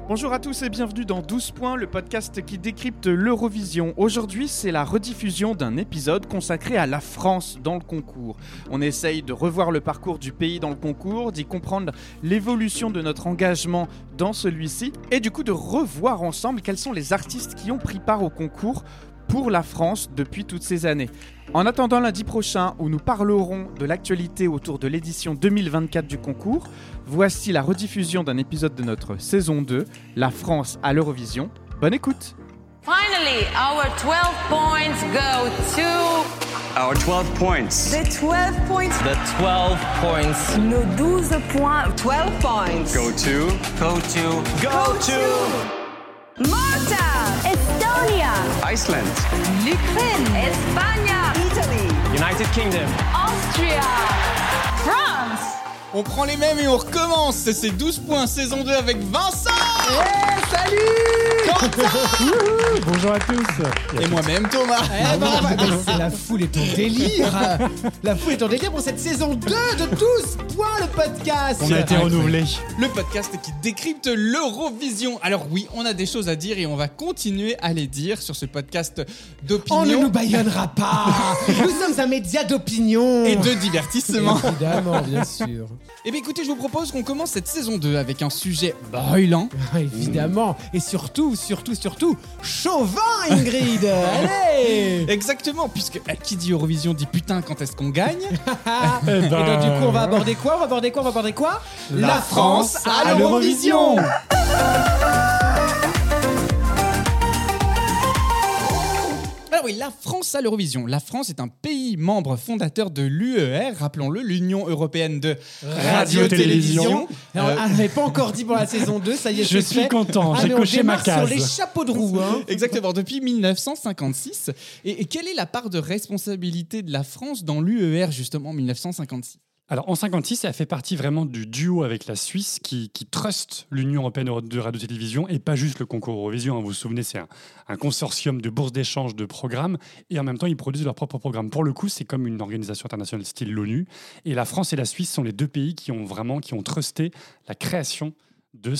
Bonjour à tous et bienvenue dans 12 points, le podcast qui décrypte l'Eurovision. Aujourd'hui, c'est la rediffusion d'un épisode consacré à la France dans le concours. On essaye de revoir le parcours du pays dans le concours, d'y comprendre l'évolution de notre engagement dans celui-ci et du coup de revoir ensemble quels sont les artistes qui ont pris part au concours pour la France depuis toutes ces années. En attendant lundi prochain où nous parlerons de l'actualité autour de l'édition 2024 du concours, voici la rediffusion d'un épisode de notre saison 2, La France à l'Eurovision. Bonne écoute! Finally, our 12 points go to... Our 12 points. The 12 points. The 12 points. Nos 12 points. 12 points. Go to. Go to. Malta. Estonia. Iceland. L'Ukraine. Espagne. Italy. United Kingdom. Austria. France. On prend les mêmes et on recommence. C'est 12 points saison 2 avec Vincent. Salut Quentin. Bonjour à tous. Et moi-même Thomas. La foule est en délire. La foule est en délire pour cette saison 2 de 12 points, le podcast. On a été renouvelé. Le podcast qui décrypte l'Eurovision. Alors oui, on a des choses à dire et on va continuer à les dire sur ce podcast d'opinion. On ne nous bâillonnera pas. Nous sommes un média d'opinion. Et de divertissement. Évidemment, bien sûr. Eh bien écoutez, je vous propose qu'on commence cette saison 2 avec un sujet brûlant. Évidemment. Et surtout, chauvin, Ingrid. Allez. Exactement, puisque qui dit Eurovision dit putain quand est-ce qu'on gagne. Et donc du coup, on va aborder quoi La France à l'Eurovision. Alors oui, la France à l'Eurovision. La France est un pays membre fondateur de l'UER, rappelons-le, l'Union Européenne de Radio-Télévision. On n'avait pas encore dit pour la saison 2, ça y est, Je suis fait. content, j'ai coché ma case. Sur les chapeaux de roue. Hein. Exactement, depuis 1956. Et quelle est la part de responsabilité de la France dans l'UER, justement, en 1956 ? Alors en 56, elle fait partie vraiment du duo avec la Suisse qui trust l'Union européenne de radio-télévision et pas juste le concours Eurovision. Vous vous souvenez, c'est un consortium de bourses d'échange de programmes et en même temps, ils produisent leurs propres programmes. Pour le coup, c'est comme une organisation internationale style l'ONU. Et la France et la Suisse sont les deux pays qui ont trusté la création de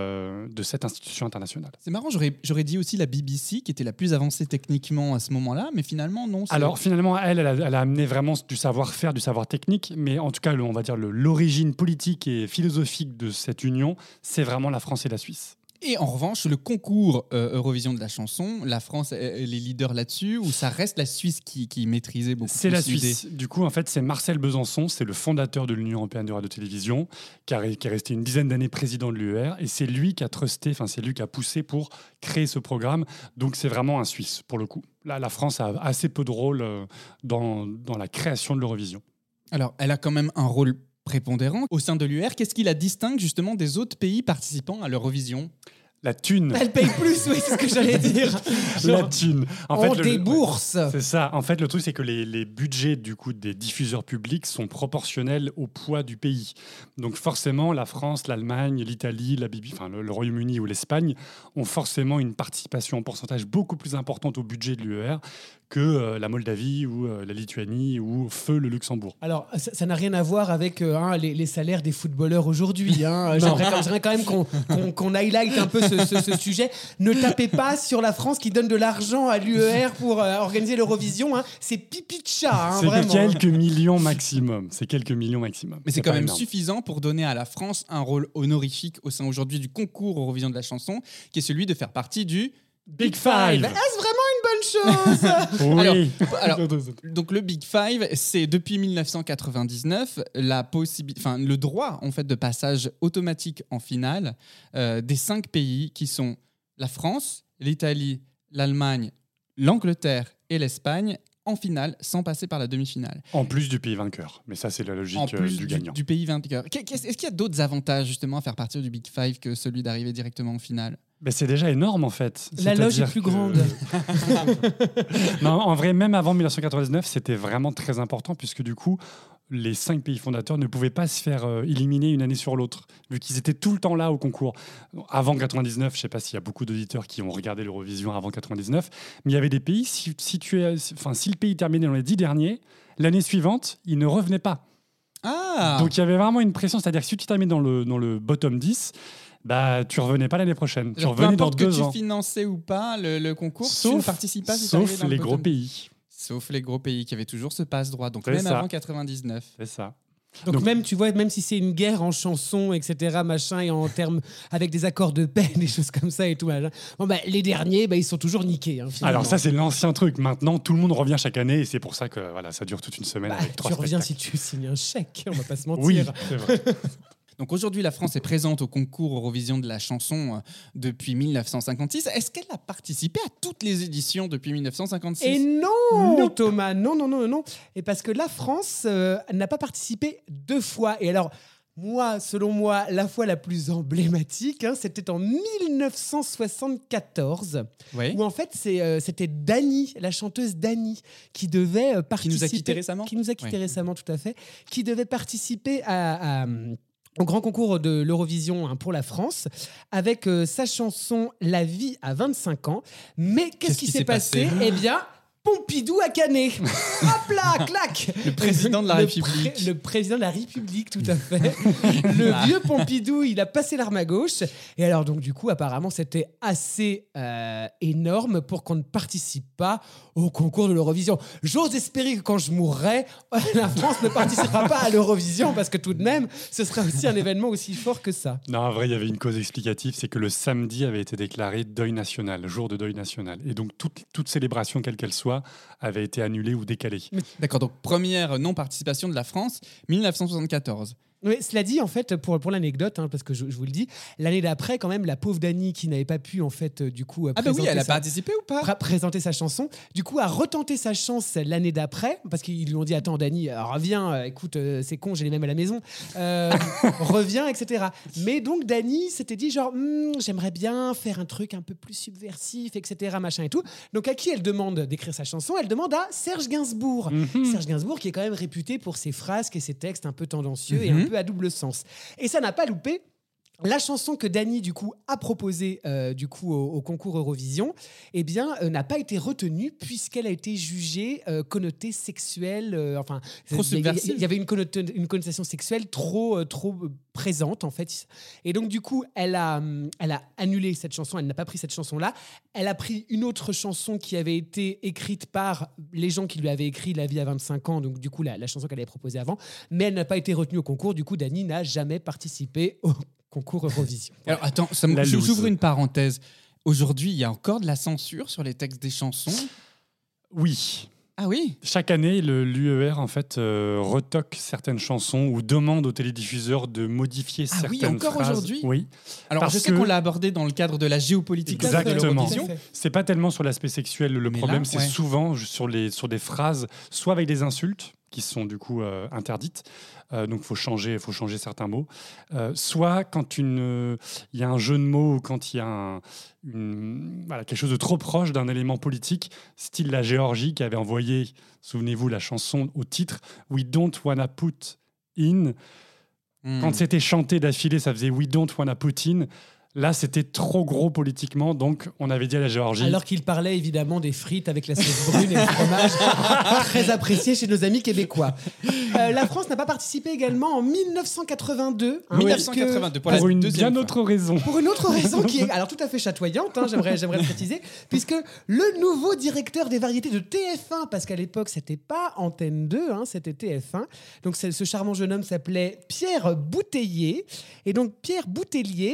cette institution internationale. C'est marrant, j'aurais dit aussi la BBC qui était la plus avancée techniquement à ce moment-là, mais finalement non. Alors finalement, elle a amené vraiment du savoir-faire, du savoir technique, mais en tout cas, on va dire l'origine politique et philosophique de cette union, c'est vraiment la France et la Suisse. Et en revanche, le concours Eurovision de la chanson, la France est les leaders là-dessus, ou ça reste la Suisse qui maîtrisait beaucoup plus C'est la l'idée. Suisse. Du coup, en fait, c'est Marcel Besançon, c'est le fondateur de l'Union européenne de radio-télévision, qui est resté une dizaine d'années président de l'UER, et c'est lui qui a trusté, c'est lui qui a poussé pour créer ce programme. Donc, c'est vraiment un Suisse, pour le coup. Là, la France a assez peu de rôle dans la création de l'Eurovision. Alors, elle a quand même un rôle prépondérant au sein de l'UER. Qu'est-ce qui la distingue justement des autres pays participant à l'Eurovision ? La thune. Elle paye plus, oui, c'est ce que j'allais dire. La thune. On débourse. C'est ça. En fait, le truc, c'est que les budgets du coup des diffuseurs publics sont proportionnels au poids du pays. Donc forcément, la France, l'Allemagne, l'Italie, le Royaume-Uni ou l'Espagne ont forcément une participation en pourcentage beaucoup plus importante au budget de l'UER que la Moldavie ou la Lituanie ou feu le Luxembourg. Alors, ça n'a rien à voir avec les salaires des footballeurs aujourd'hui. Hein. J'aimerais quand même qu'on highlight un peu ce sujet. Ne tapez pas sur la France qui donne de l'argent à l'UER pour organiser l'Eurovision. Hein. C'est pipi de chat, c'est vraiment. quelques millions maximum. Mais c'est quand même énorme. suffisant pour donner à la France un rôle honorifique au sein aujourd'hui du concours Eurovision de la chanson, qui est celui de faire partie du Big Five. Est-ce vraiment une bonne chose? Oui. Alors, donc le Big Five, c'est depuis 1999 le droit en fait de passage automatique en finale des 5 pays qui sont la France, l'Italie, l'Allemagne, l'Angleterre et l'Espagne en finale sans passer par la demi-finale. En plus du pays vainqueur. Mais ça, c'est la logique en plus du gagnant. du pays vainqueur. Est-ce qu'il y a d'autres avantages justement à faire partie du Big Five que celui d'arriver directement en finale ? Ben, c'est déjà énorme en fait. La loge est plus grande. Non, en vrai, même avant 1999, c'était vraiment très important puisque du coup, les 5 pays fondateurs ne pouvaient pas se faire éliminer une année sur l'autre, vu qu'ils étaient tout le temps là au concours. Avant 99, je ne sais pas s'il y a beaucoup d'auditeurs qui ont regardé l'Eurovision avant 99, mais il y avait des pays, si le pays terminait dans les 10 derniers, l'année suivante, il ne revenait pas. Ah. Donc il y avait vraiment une pression, c'est-à-dire que si tu termines dans le bottom 10, Bah, tu revenais pas l'année prochaine. Tu Peu revenais dans importe que 2 ans. tu finançais ou pas le concours, tu ne participes pas. si t'arrivais Sauf dans le les gros bottom. pays. Sauf les gros pays qui avaient toujours ce passe-droit, donc C'est même ça. avant 99. C'est ça. Donc, même, tu vois, même si c'est une guerre en chansons, etc., machin, et en termes avec des accords de paix, des choses comme ça et tout, machin, bon, bah, les derniers, bah, ils sont toujours niqués. Hein, finalement. Alors ça, c'est l'ancien truc. Maintenant, tout le monde revient chaque année et c'est pour ça que voilà, ça dure toute une semaine Bah, avec 3 tu reviens spectacles. si tu signes un chèque, on va pas se mentir. Oui, c'est vrai. Donc aujourd'hui, la France est présente au concours Eurovision de la chanson depuis 1956. Est-ce qu'elle a participé à toutes les éditions depuis 1956 Et non, Thomas, non. Et parce que la France n'a pas participé 2 fois. Et alors, moi, selon moi, la fois la plus emblématique, hein, c'était en 1974, Oui. où en fait, c'était Dany, la chanteuse Dany, qui devait participer. nous a quittés récemment. Qui nous a quittés Ouais. récemment, tout à fait. Qui devait participer au grand concours de l'Eurovision, hein, pour la France, avec sa chanson La vie à 25 ans. Mais qu'est-ce qui s'est passé? Eh bien, Pompidou a canné. Hop là, clac. Le président de la République. Le président de la République, tout à fait. Le vieux Pompidou, il a passé l'arme à gauche. Et alors, donc, du coup, apparemment, c'était assez énorme pour qu'on ne participe pas au concours de l'Eurovision. J'ose espérer que quand je mourrai, la France ne participera pas à l'Eurovision parce que tout de même, ce sera aussi un événement aussi fort que ça. Non, en vrai, il y avait une cause explicative, c'est que le samedi avait été déclaré deuil national, jour de deuil national. Et donc, toute célébration, quelle qu'elle soit, avait été annulée ou décalée. D'accord, donc première non-participation de la France, 1974. Oui, cela dit, en fait, pour l'anecdote, hein, parce que je vous le dis, l'année d'après, quand même, la pauvre Dany qui n'avait pas pu, en fait, du coup, Ah bah oui, elle a sa- participé ou pas présenter sa chanson, du coup, a retenté sa chance l'année d'après, parce qu'ils lui ont dit, attends, Dany, reviens, écoute, c'est con, j'ai les mêmes à la maison, reviens, etc. Mais donc, Dany s'était dit, genre, j'aimerais bien faire un truc un peu plus subversif, etc., machin et tout. Donc, à qui elle demande d'écrire sa chanson? Elle demande à Serge Gainsbourg. Serge Gainsbourg, qui est quand même réputé pour ses frasques et ses textes un peu tendancieux et un peu à double sens. Et ça n'a pas loupé. La chanson que Dany, du coup, a proposée du coup, au concours Eurovision, eh bien, n'a pas été retenue puisqu'elle a été jugée connotée sexuelle. Enfin, Trop subversive. il y avait une connotation sexuelle trop présente, en fait. Et donc, du coup, elle a annulé cette chanson. Elle n'a pas pris cette chanson-là. Elle a pris une autre chanson qui avait été écrite par les gens qui lui avaient écrit La vie à 25 ans, donc du coup, la chanson qu'elle avait proposée avant. Mais elle n'a pas été retenue au concours. Du coup, Dany n'a jamais participé au concours Eurovision. Alors attends, La loose. j'ouvre une parenthèse. Aujourd'hui, il y a encore de la censure sur les textes des chansons. Oui. Ah oui. Chaque année, l'UER en fait retoque certaines chansons ou demande aux télédiffuseurs de modifier Ah oui, certaines encore phrases. aujourd'hui Oui. Alors Parce je sais que- qu'on l'a abordé dans le cadre de la géopolitique de Exactement. l'Eurovision. Tout à fait. C'est pas tellement sur l'aspect sexuel le Mais problème, là, c'est ouais. souvent sur des phrases, soit avec des insultes qui sont du coup interdites, donc faut changer certains mots, soit quand il y a un jeu de mots ou quand il y a quelque chose de trop proche d'un élément politique, style la Géorgie qui avait envoyé, souvenez-vous, la chanson au titre We Don't Wanna Put In. Quand c'était chanté d'affilée, ça faisait We Don't Wanna Put In. Là, c'était trop gros politiquement, donc on avait dit à la Géorgie. Alors qu'il parlait évidemment des frites avec la sauce brune et le fromage, très apprécié chez nos amis québécois. La France n'a pas participé également en 1982. hein, 1982 pour, pour la une deuxième bien fois. autre raison. Pour une autre raison qui est alors tout à fait chatoyante, hein, j'aimerais le préciser, puisque le nouveau directeur des variétés de TF1, parce qu'à l'époque c'était pas Antenne 2, hein, c'était TF1, donc ce charmant jeune homme s'appelait Pierre Boutellier, et donc Pierre Boutellier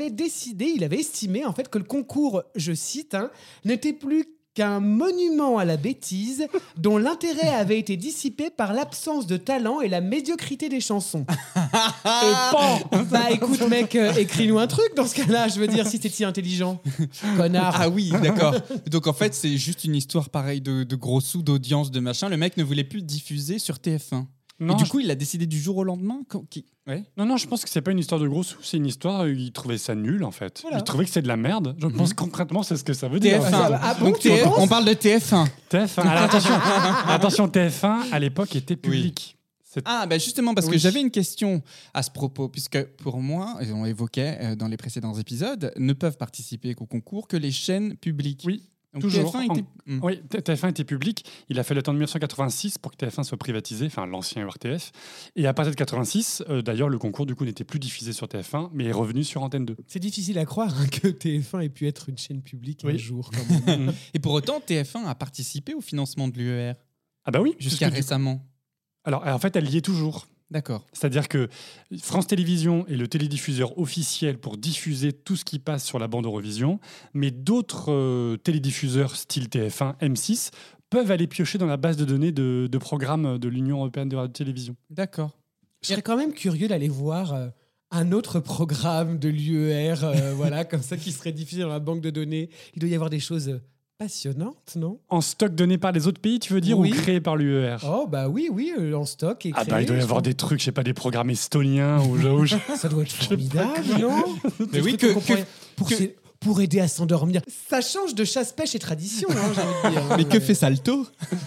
il avait estimé en fait que le concours, je cite, hein, n'était plus qu'un monument à la bêtise dont l'intérêt avait été dissipé par l'absence de talent et la médiocrité des chansons. Et bon, bah écoute mec, écris-nous un truc dans ce cas-là, je veux dire, si t'es si intelligent. Connard. Ah oui, d'accord. Donc en fait, c'est juste une histoire pareille de gros sous, d'audience, de machin. Le mec ne voulait plus diffuser sur TF1. Non, Et du coup, il a décidé du jour au lendemain. Ouais. Non, je pense que c'est pas une histoire de gros sous, c'est une histoire, il trouvait ça nul en fait. Voilà. Il trouvait que c'est de la merde. Je pense concrètement, c'est ce que ça veut dire. TF1. Ah bon, Donc tu penses on parle de TF1. TF1. Alors attention, TF1 à l'époque était public. C'est- Ah, bah justement, parce que Oui. j'avais une question à ce propos, puisque pour moi, et on évoquait dans les précédents épisodes, ne peuvent participer qu'au concours que les chaînes publiques. Oui. Donc Toujours. TF1 était... Oui, TF1 était public. Il a fallu attendre 1986 pour que TF1 soit privatisé, enfin l'ancien RTF. Et à partir de 86, d'ailleurs, le concours du coup n'était plus diffusé sur TF1, mais est revenu sur Antenne 2. C'est difficile à croire que TF1 ait pu être une chaîne publique un jour. Quand même. Et pour autant, TF1 a participé au financement de l'UER Ah bah oui. jusqu'à récemment. Alors en fait, elle y est toujours. D'accord. C'est-à-dire que France Télévisions est le télédiffuseur officiel pour diffuser tout ce qui passe sur la bande Eurovision, mais d'autres télédiffuseurs style TF1, M6 peuvent aller piocher dans la base de données de programmes de l'Union européenne de radio-télévision. D'accord. Je serais quand même curieux d'aller voir un autre programme de l'UER, voilà, comme ça, qui serait diffusé dans la banque de données. Il doit y avoir des choses passionnantes, non? En stock donné par les autres pays, tu veux dire, Oui. ou créé par l'UER? Oh, bah oui, en stock. Et Ah bah créé, il doit y je avoir pense. des trucs, je sais pas, des programmes estoniens ou Ça doit être formidable, non? Mais oui, Des trucs qu'on pourrait- pour aider à s'endormir. Ça change de chasse-pêche et tradition, hein, j'ai envie de dire. Mais que fait Salto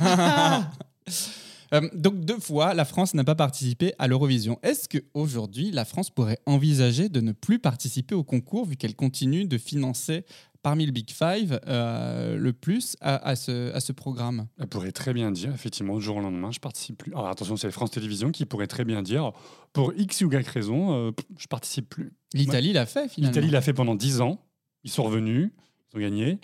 Donc 2 fois, la France n'a pas participé à l'Eurovision. Est-ce qu'aujourd'hui, la France pourrait envisager de ne plus participer au concours vu qu'elle continue de financer parmi le Big Five le plus à ce programme? Elle pourrait très bien dire, effectivement, du jour au lendemain, je participe plus. Alors attention, c'est France Télévisions qui pourrait très bien dire, pour X ou Y raison, je participe plus. L'Italie l'a fait finalement. L'Italie l'a fait pendant 10 ans. Ils sont revenus, ils ont gagné.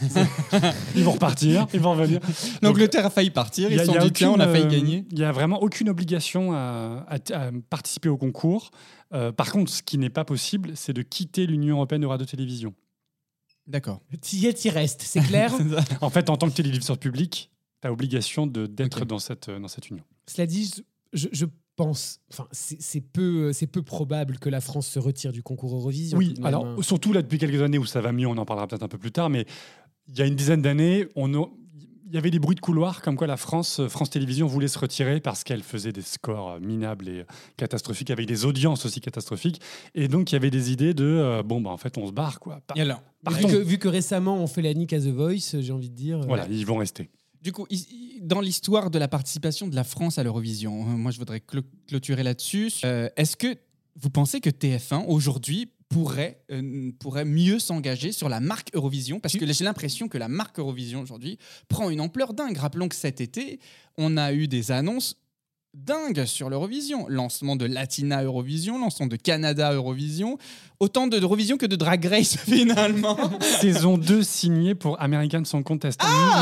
Ils vont repartir, ils vont revenir. L'Angleterre a failli partir, ils Il se sont dit tiens, on a failli gagner. Il n'y a vraiment aucune obligation à participer au concours. Par contre, ce qui n'est pas possible, c'est de quitter l'Union européenne de radio-télévision. D'accord. T'y es, t'y restes, c'est clair. En fait, en tant que télédiffuseur public, tu as obligation d'être Ok. dans cette union. Cela dit, je pense, enfin, c'est peu probable que la France se retire du concours Eurovision. Oui, tout de même, alors hein. surtout là depuis quelques années où ça va mieux, on en parlera peut-être un peu plus tard, mais il y a une dizaine d'années, il y avait des bruits de couloir comme quoi France Télévisions voulait se retirer parce qu'elle faisait des scores minables et catastrophiques, avec des audiences aussi catastrophiques. Et donc, il y avait des idées de en fait, on se barre, quoi. Et alors, Partons. Vu que récemment on fait la nique à The Voice, j'ai envie de dire. Voilà, ils vont rester. du coup, dans l'histoire de la participation de la France à l'Eurovision, moi je voudrais clôturer là-dessus. Est-ce que vous pensez que TF1 aujourd'hui pourrait mieux s'engager sur la marque Eurovision? Parce que j'ai l'impression que la marque Eurovision aujourd'hui prend une ampleur dingue. Rappelons que cet été, on a eu des annonces dingues sur l'Eurovision. Lancement de Latina Eurovision, lancement de Canada Eurovision. Autant d'Eurovision que de Drag Race finalement. Saison 2 signée pour American Song Contest.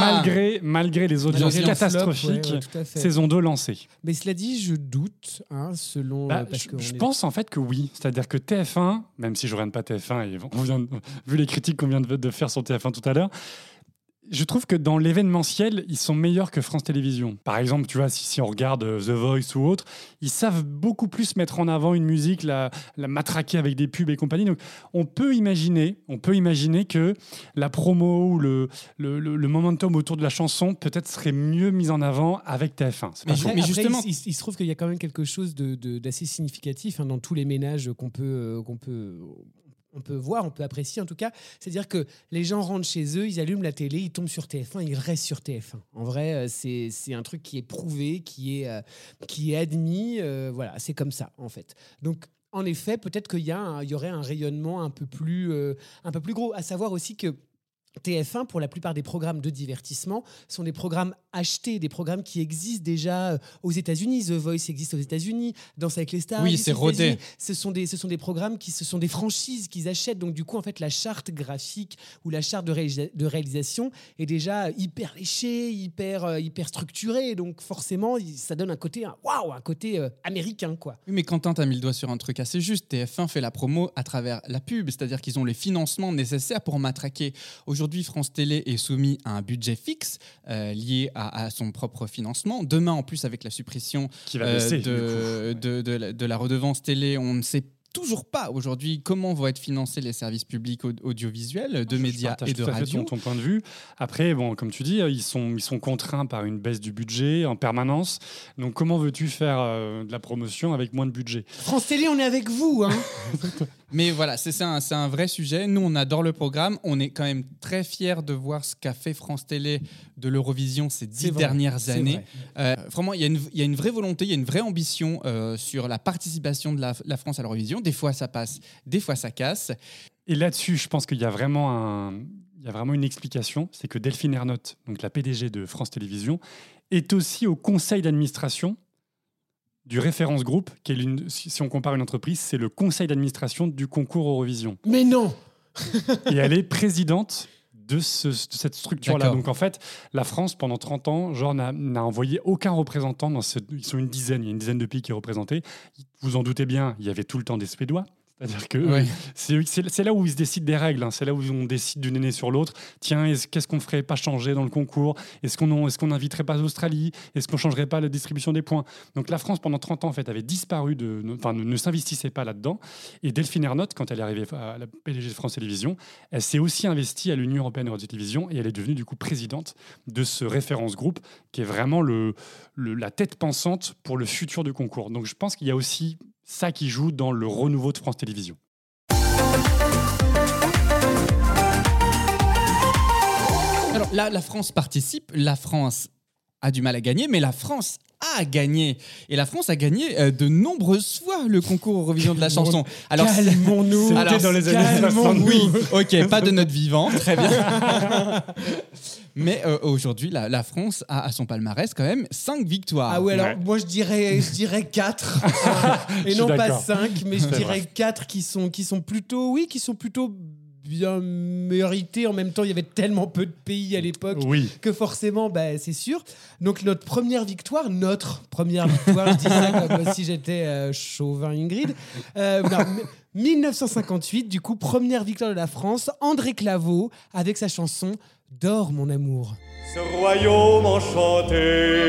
Malgré les audiences Malgré catastrophiques, flop, ouais, tout à fait. saison 2 lancée. Mais cela dit, je doute, hein, selon. Parce que je pense en fait que oui. C'est-à-dire que TF1, même si je ne regarde pas TF1, et vu les critiques qu'on vient de faire sur TF1 tout à l'heure, je trouve que dans l'événementiel, ils sont meilleurs que France Télévisions. Par exemple, tu vois, si on regarde The Voice ou autre, ils savent beaucoup plus mettre en avant une musique, la matraquer avec des pubs et compagnie. Donc, on peut imaginer que la promo ou le momentum autour de la chanson peut-être serait mieux mis en avant avec TF1. C'est pas faux. Mais justement- il se trouve qu'il y a quand même quelque chose d'assez significatif, hein, dans tous les ménages qu'on peut voir, on peut apprécier en tout cas. C'est-à-dire que les gens rentrent chez eux, ils allument la télé, ils tombent sur TF1, ils restent sur TF1. En vrai, c'est un truc qui est prouvé, qui est admis. Voilà, c'est comme ça en fait. Donc, en effet, peut-être qu'il y aurait un rayonnement un peu plus gros. À savoir aussi que TF1, pour la plupart des programmes de divertissement, sont des programmes achetés, des programmes qui existent déjà aux États-Unis. The Voice existe aux États-Unis, Danse avec les stars. Oui, existe c'est aux États-Unis. rodé. Ce sont des programmes ce sont des franchises qu'ils achètent. Donc, du coup, en fait, la charte graphique ou la charte de réalisation est déjà hyper léchée, hyper structurée. Donc, forcément, ça donne un côté américain, quoi. Oui, mais Quentin, t'as mis le doigt sur un truc assez juste. TF1 fait la promo à travers la pub, c'est-à-dire qu'ils ont les financements nécessaires pour matraquer. Aujourd'hui, France Télé est soumis à un budget fixe lié à son propre financement. Demain, en plus, avec la suppression Qui va baisser, de la redevance télé, on ne sait toujours pas aujourd'hui comment vont être financés les services publics audiovisuels, de médias et de tout à fait radio. ton point de vue. Après, comme tu dis, ils sont contraints par une baisse du budget en permanence. Donc, comment veux-tu faire de la promotion avec moins de budget? France Télé, on est avec vous, hein. Mais voilà, c'est un vrai sujet. Nous, on adore le programme. On est quand même très fiers de voir ce qu'a fait France Télé de l'Eurovision ces 10 dernières années. Vraiment, il y a une vraie volonté, il y a une vraie ambition sur la participation de la France à l'Eurovision. Des fois, ça passe, des fois, ça casse. Et là-dessus, je pense qu'il y a vraiment il y a vraiment une explication, c'est que Delphine Ernotte, donc la PDG de France Télévisions, est aussi au conseil d'administration du Référence Group, qui est si on compare une entreprise, c'est le conseil d'administration du concours Eurovision. Mais non. Et elle est présidente de cette structure-là. D'accord. Donc en fait, la France, pendant 30 ans, n'a envoyé aucun représentant. Ils sont une dizaine, il y a une dizaine de pays qui est représentés. Vous en doutez bien, il y avait tout le temps des Suédois. C'est-à-dire que Oui. c'est là où ils se décident des règles, hein. C'est là où on décide d'une année sur l'autre. Tiens, qu'est-ce qu'on ne ferait pas changer dans le concours ? Est-ce qu'on n'inviterait pas l'Australie ? Est-ce qu'on ne changerait pas la distribution des points ? Donc la France, pendant 30 ans, en fait, avait disparu, ne s'investissait pas là-dedans. Et Delphine Ernotte, quand elle est arrivée à la PDG de France Télévisions, elle s'est aussi investie à l'Union européenne de radio-télévision et elle est devenue du coup présidente de ce référence groupe qui est vraiment la tête pensante pour le futur du concours. Donc je pense qu'il y a aussi ça qui joue dans le renouveau de France Télévisions. Alors là, la France participe, la France a du mal à gagner, mais la France a gagné. Et la France a gagné de nombreuses fois le concours Eurovision de la chanson. Alors, calmons-nous. C'était dans les années 70. Oui, ok, pas de notre vivant, très bien. Mais aujourd'hui, la France a à son palmarès quand même 5 victoires. Ah ouais, alors Ouais. moi je dirais 4 et Je non suis pas d'accord. 5, mais je C'est dirais vrai. 4 qui sont plutôt bien mérités. En même temps, il y avait tellement peu de pays à l'époque Oui. que forcément, c'est sûr. Donc notre première victoire, je dis ça comme si j'étais chauvin Ingrid. 1958, du coup, première victoire de la France, André Claveau avec sa chanson Dors mon amour. Ce royaume enchanté.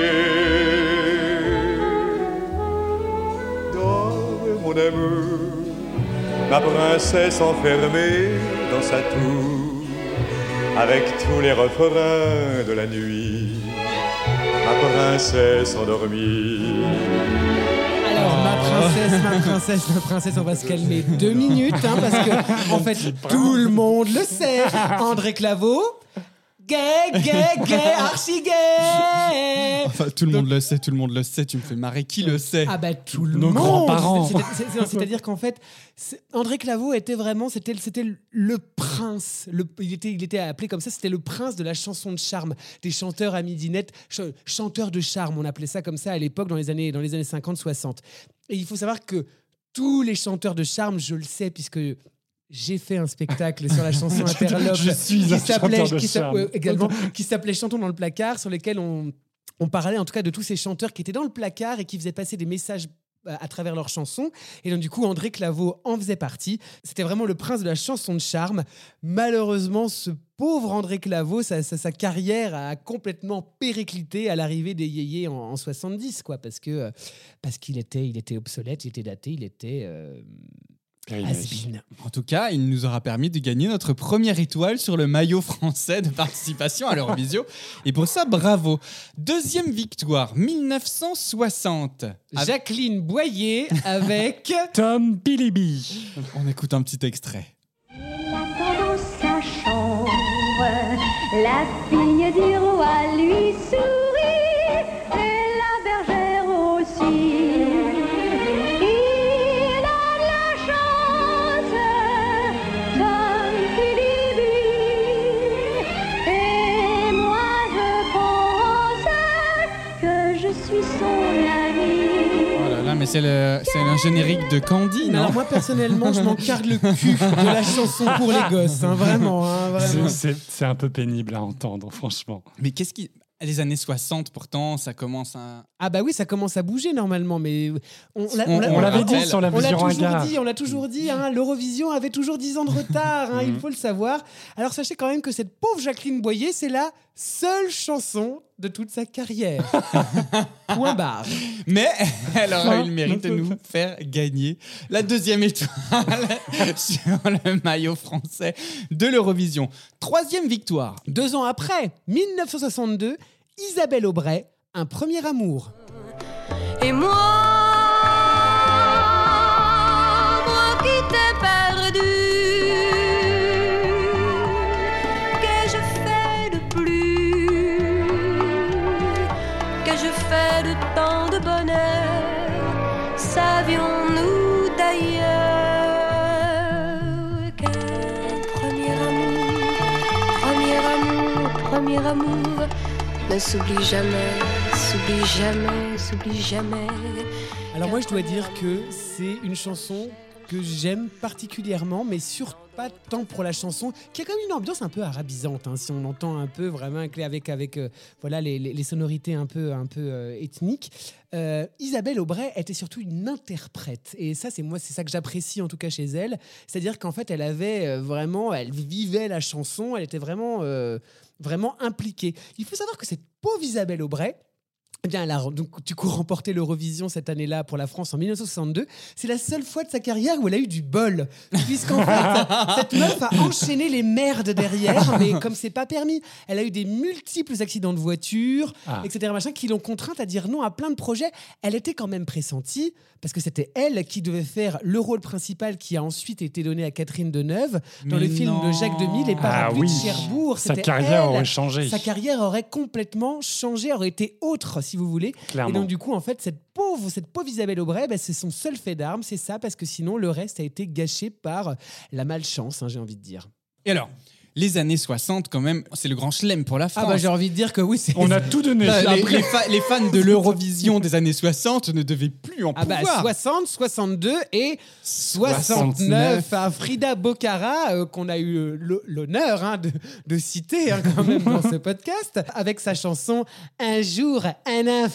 Dors, mon amour, ma princesse enfermée dans sa tour, avec tous les refrains de la nuit, ma princesse endormie. Alors, ma princesse, on va se calmer 2 minutes, parce que, en fait, tout le monde le sait. André Claveau, gay, archi gay. Enfin, tout le monde le sait, tu me fais marrer. Qui le sait ? Ah bah tout le Nos monde. grands-parents. C'est-à-dire qu'en fait, André Claveau était vraiment, c'était le prince. Il était appelé comme ça. C'était le prince de la chanson de charme, des chanteurs à midinette, chanteurs de charme. On appelait ça comme ça à l'époque dans les années 50-60. Et il faut savoir que tous les chanteurs de charme, je le sais puisque j'ai fait un spectacle sur la chanson Interlope Je suis un chanteur de charme. également, qui s'appelait Chantons dans le placard, sur lesquels on parlait en tout cas de tous ces chanteurs qui étaient dans le placard et qui faisaient passer des messages à travers leurs chansons. Et donc du coup, André Claveau en faisait partie. C'était vraiment le prince de la chanson de charme. Malheureusement, ce pauvre André Claveau, sa carrière a complètement périclité à l'arrivée des yéyés en 70, quoi, parce qu'il était obsolète, il était daté, il était has-been. En tout cas, il nous aura permis de gagner notre première étoile sur le maillot français de participation à l'Eurovision. Et pour ça, bravo. Deuxième victoire, 1960. Jacqueline Boyer avec... Tom Bilibi. On écoute un petit extrait. Dans sa chambre, la fille du roi lui sourit et la bergère aussi. Il a de la chance, Tom Bilibi, et moi je pense que je suis son ami. Oh là là, mais c'est un générique de Candy, Mais non? alors moi personnellement, je m'en carre le cul de la chanson pour les gosses, vraiment. C'est un peu pénible à entendre, franchement. Mais qu'est-ce qui... Les années 60, pourtant, ça commence à... Ah bah oui, ça commence à bouger normalement, mais On l'avait dit rappelle. sur la vision ringard. on l'a toujours dit, l'Eurovision avait toujours 10 ans de retard, il faut le savoir. Alors sachez quand même que cette pauvre Jacqueline Boyer, c'est la seule chanson de toute sa carrière. Point barre. Mais elle aura eu le mérite de nous faire gagner la deuxième étoile sur le maillot français de l'Eurovision. Troisième victoire. 2 ans après, 1962, Isabelle Aubray, Un premier amour. Et moi qui t'ai perdu, qu'ai-je fait de plus, qu'ai-je fait de tant de bonheur, savions-nous d'ailleurs qu'un premier amour premier amour ne s'oublie jamais, s'oublie jamais, s'oublie jamais. Alors moi je dois dire que c'est une chanson que j'aime particulièrement, mais surtout pas tant pour la chanson, qui a quand même une ambiance un peu arabisante, hein, si on entend un peu vraiment avec voilà, les sonorités un peu ethniques. Isabelle Aubray était surtout une interprète, et ça c'est ça que j'apprécie en tout cas chez elle, c'est-à-dire qu'en fait elle avait elle vivait la chanson, elle était vraiment impliquée. Il faut savoir que cette pauvre Isabelle Aubray, eh bien, elle a du coup remporté l'Eurovision cette année-là pour la France en 1962. C'est la seule fois de sa carrière où elle a eu du bol, puisqu'en fait, cette meuf a enchaîné les merdes derrière, mais comme c'est pas permis, elle a eu des multiples accidents de voiture, etc., qui l'ont contrainte à dire non à plein de projets. Elle était quand même pressentie, parce que c'était elle qui devait faire le rôle principal qui a ensuite été donné à Catherine Deneuve dans le film de Jacques Demy, Les Parapluies de Cherbourg. Sa carrière aurait changé. Sa carrière aurait complètement changé, aurait été autre, si vous voulez. Clairement. Et donc du coup, en fait, cette pauvre Isabelle Aubray, c'est son seul fait d'armes, c'est ça, parce que sinon le reste a été gâché par la malchance, j'ai envie de dire. Et alors, les années 60, quand même, c'est le grand chelem pour la France. J'ai envie de dire que oui, on a tout donné. Les fans de l'Eurovision des années 60 ne devaient plus en pouvoir. 60, 62 et 69. Frida Bocara, qu'on a eu l'honneur de citer quand même dans ce podcast, avec sa chanson « Un jour, un enfant ».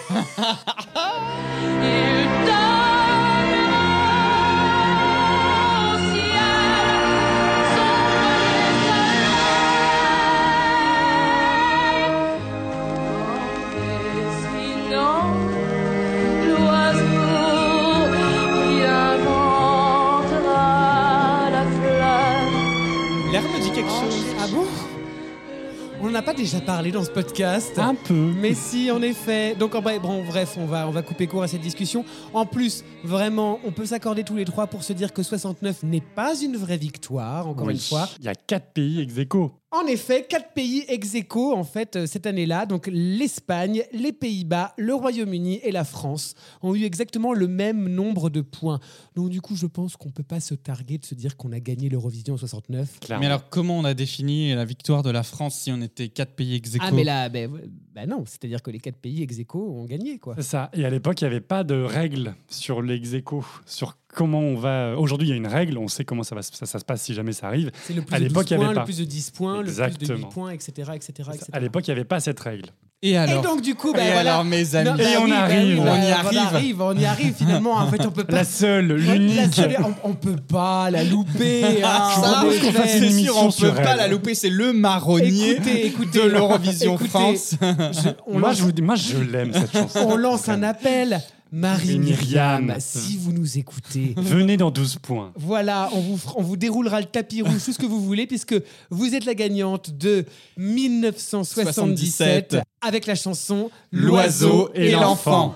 L'air me dit quelque chose. Ah bon ? On n'en a pas déjà parlé dans ce podcast. Un peu. Mais si, en effet. Donc, bref, on va couper court à cette discussion. En plus, vraiment, on peut s'accorder tous les trois pour se dire que 69 n'est pas une vraie victoire, encore une fois. Il y a 4 pays ex-aequo. En effet, 4 pays ex-aequo, en fait, cette année-là. Donc, l'Espagne, les Pays-Bas, le Royaume-Uni et la France ont eu exactement le même nombre de points. Donc, du coup, je pense qu'on ne peut pas se targuer de se dire qu'on a gagné l'Eurovision en 69. Clairement. Mais alors, comment on a défini la victoire de la France si on était 4 pays ex-aequo ? Ah, mais là, non. C'est-à-dire que les 4 pays ex-aequo ont gagné, quoi. C'est ça. Et à l'époque, il n'y avait pas de règles sur l'ex-aequo, sur comment on va... Aujourd'hui, il y a une règle, on sait comment ça se passe si jamais ça arrive. C'est le plus à de l'époque, 12 il y avait points, pas. le plus de 10 points, Exactement. le plus de 8 points, etc. À l'époque, il n'y avait pas cette règle. Et alors, donc, du coup, alors, mes amis, on y arrive finalement. En fait, on peut pas. La seule, l'unique. On peut pas la louper. ça, c'est sûr, on peut pas la louper. C'est le marronnier écoutez, de l'Eurovision France. Moi, je l'aime, cette chanson. On lance un appel. Marie-Myriam, si vous nous écoutez, venez dans 12 points. Voilà, on vous déroulera le tapis rouge, tout ce que vous voulez, puisque vous êtes la gagnante de 1977 avec la chanson L'oiseau et l'enfant.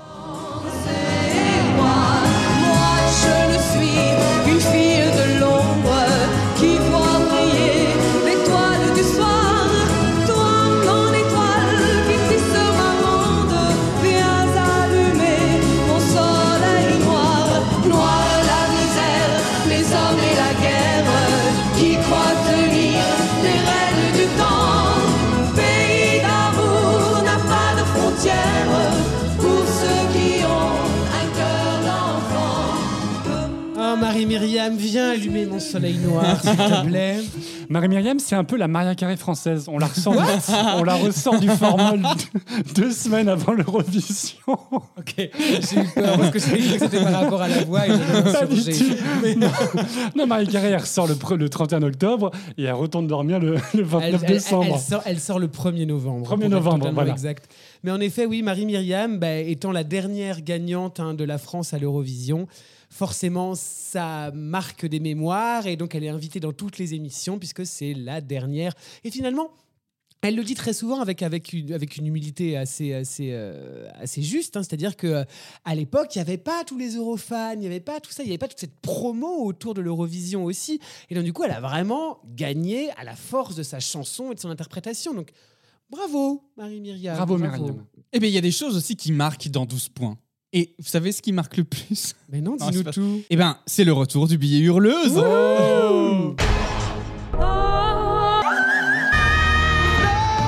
Moi, je ne suis qu'une fille de l'ombre qui voit briller l'étoile du soir. Toi, mon étoile qui tisse ma monde, viens allumer mon soleil noir. Noir la misère, les hommes et la guerre qui croient tenir les règles du temps. Pays d'amour n'a pas de frontières pour ceux qui ont un cœur d'enfant. Oh, Marie-Myriam, viens allumer mon soleil noir, s'il te plaît. Marie-Myriam, c'est un peu la Maria Carré française. On la ressort du format 2 semaines avant l'Eurovision. Ok, j'ai eu peur parce que j'ai dit que c'était par rapport à la voix et j'ai insurgé. Mais non, Marie Carré, elle ressort le 31 octobre et elle retourne dormir le 29 décembre. Elle sort le 1er novembre. 1er novembre, voilà. Exact. Mais en effet, oui, Marie-Myriam, étant la dernière gagnante de la France à l'Eurovision, forcément, ça marque des mémoires et donc elle est invitée dans toutes les émissions puisque c'est la dernière. Et finalement, elle le dit très souvent avec une humilité assez juste, c'est-à-dire qu'à l'époque, il n'y avait pas tous les Eurofans, il n'y avait pas tout ça, il n'y avait pas toute cette promo autour de l'Eurovision aussi. Et donc, du coup, elle a vraiment gagné à la force de sa chanson et de son interprétation. Donc, bravo, Marie-Myriam. Bravo, Myriam. Eh bien, il y a des choses aussi qui marquent dans 12 points. Et vous savez ce qui marque le plus ? Mais non, dis-nous tout. Eh bien, c'est le retour du billet hurleuse. Oh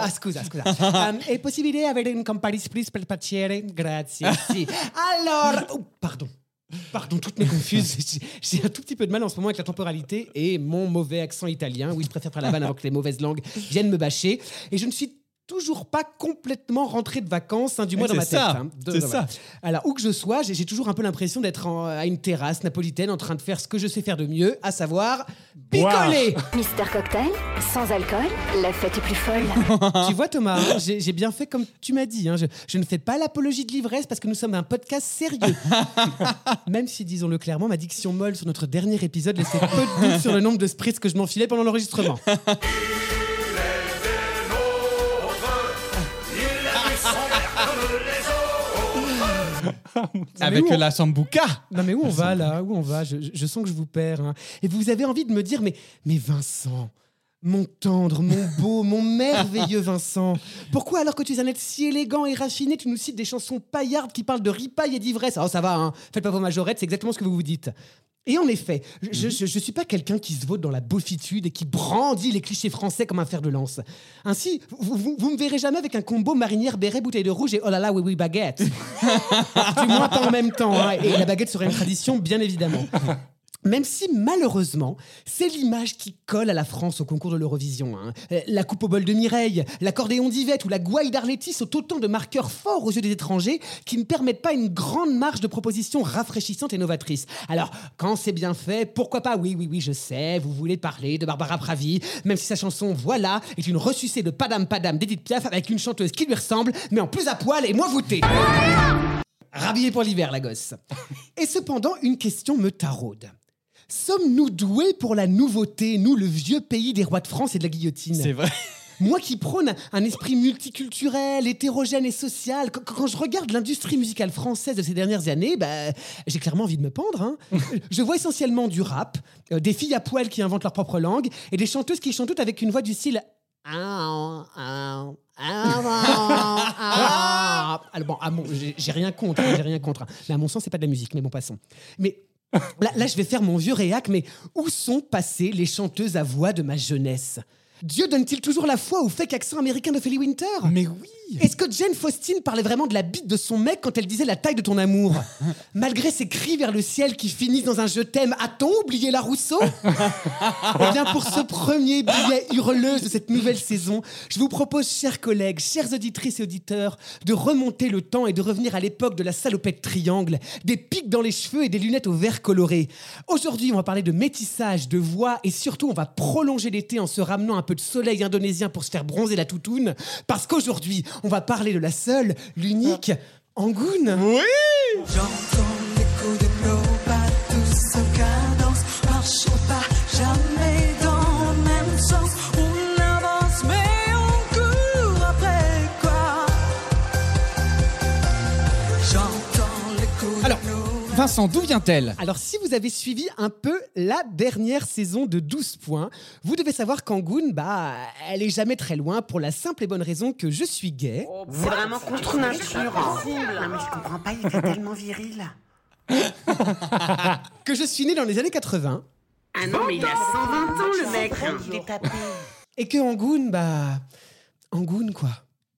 scusa. È possibile avere un Campari Spritz per piacere? Grazie. Sì. Alors, Pardon, toutes mes confuses. J'ai un tout petit peu de mal en ce moment avec la temporalité et mon mauvais accent italien. Oui, je préfère faire la vanne avant que les mauvaises langues viennent me bâcher. Et je ne suis toujours pas complètement rentré de vacances, du moins dans ma tête. C'est ça. Alors, où que je sois, j'ai toujours un peu l'impression d'être à une terrasse napolitaine en train de faire ce que je sais faire de mieux, à savoir picoler. Mister Cocktail, sans alcool, la fête est plus folle. Tu vois Thomas, hein, j'ai bien fait comme tu m'as dit. Hein, je ne fais pas l'apologie de l'ivresse parce que nous sommes un podcast sérieux. Même si, disons-le clairement, ma diction molle sur notre dernier épisode laissait peu de doute sur le nombre de spritz que je m'enfilais pendant l'enregistrement. Avec la sambuca. Non mais où on va là? Où on va? Je sens que je vous perds. Hein. Et vous avez envie de me dire, mais Vincent, mon tendre, mon beau, mon merveilleux Vincent, pourquoi alors que tu es un être si élégant et raffiné, tu nous cites des chansons paillardes qui parlent de ripaille et d'ivresse? Oh ça va, hein. Faites pas vos majorettes, c'est exactement ce que vous vous dites. Et en effet, je suis pas quelqu'un qui se vaut dans la beaufitude et qui brandit les clichés français comme un fer de lance. Ainsi, vous me verrez jamais avec un combo marinière, béret, bouteille de rouge et oh là là, oui, oui, baguette. Du moins pas en même temps, hein, et la baguette serait une tradition, bien évidemment. Même si, malheureusement, c'est l'image qui colle à la France au concours de l'Eurovision. Hein. La coupe au bol de Mireille, l'accordéon d'Yvette ou la gouaille d'Arletty sont autant de marqueurs forts aux yeux des étrangers qui ne permettent pas une grande marge de propositions rafraîchissantes et novatrices. Alors, quand c'est bien fait, pourquoi pas? Oui, je sais, vous voulez parler de Barbara Pravi, même si sa chanson « Voilà » est une ressucée de Padam Padam d'Edith Piaf avec une chanteuse qui lui ressemble, mais en plus à poil et moins voûtée. Rhabillée pour l'hiver, la gosse. Et cependant, une question me taraude. Sommes-nous doués pour la nouveauté, nous, le vieux pays des rois de France et de la guillotine? C'est vrai. Moi qui prône un esprit multiculturel, hétérogène et social, quand je regarde l'industrie musicale française de ces dernières années, j'ai clairement envie de me pendre. Hein. Je vois essentiellement du rap, des filles à poil qui inventent leur propre langue et des chanteuses qui chantent toutes avec une voix du style... Alors bon, j'ai rien contre, mais à mon sens, c'est pas de la musique, mais bon, passons. Mais... Là, je vais faire mon vieux réac, mais où sont passées les chanteuses à voix de ma jeunesse? Dieu donne-t-il toujours la foi au fake accent américain de Philly Winter? Mais oui. Est-ce que Jane Faustin parlait vraiment de la bite de son mec quand elle disait la taille de ton amour? Malgré ses cris vers le ciel qui finissent dans un je t'aime, a-t-on oublié la Rousseau? Eh bien, pour ce premier billet hurleuse de cette nouvelle saison, je vous propose, chers collègues, chères auditrices et auditeurs, de remonter le temps et de revenir à l'époque de la salopette triangle, des pics dans les cheveux et des lunettes au vert coloré. Aujourd'hui, on va parler de métissage, de voix et surtout, on va prolonger l'été en se ramenant un peu de soleil indonésien pour se faire bronzer la toutoune, parce qu'aujourd'hui, on va parler de la seule, l'unique Angoune. Oui. J'entends l'écho des clopas, tous en cadence, marche au pas, jamais dans le même sens. On avance mais on court après quoi? J'entends l'écho des Alors, Vincent, d'où vient-elle? Alors, si vous avez suivi un peu la dernière saison de 12 points, vous devez savoir qu'Angoune, elle est jamais très loin pour la simple et bonne raison que je suis gay. C'est vraiment contre nature. Non mais je comprends pas, il fait tellement viril. Que je suis né dans les années 80. Ah non mais il a 120 ans le mec. Il est tapé. Et que Angoune, Angoune quoi.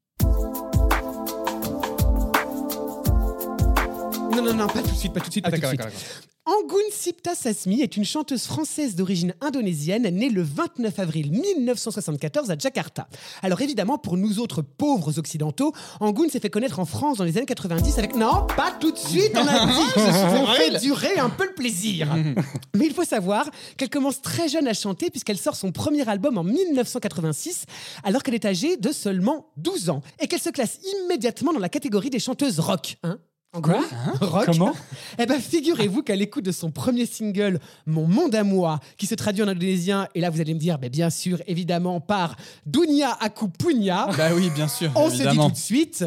Non, pas tout de suite, pas tout de suite. Angoune Sipta Sasmi est une chanteuse française d'origine indonésienne née le 29 avril 1974 à Jakarta. Alors évidemment, pour nous autres pauvres occidentaux, Angoune s'est fait connaître en France dans les années 90 avec... Non, pas tout de suite, on a dit. On fait durer un peu le plaisir. Mais il faut savoir qu'elle commence très jeune à chanter puisqu'elle sort son premier album en 1986 alors qu'elle est âgée de seulement 12 ans et qu'elle se classe immédiatement dans la catégorie des chanteuses rock. Quoi? Rock? Comment? Eh ben, figurez-vous qu'à l'écoute de son premier single, Mon Monde à moi, qui se traduit en indonésien, et là vous allez me dire, bien sûr, évidemment, par Dunia Aku Punya. Bah oui, bien sûr. On évidemment. se dit tout de suite.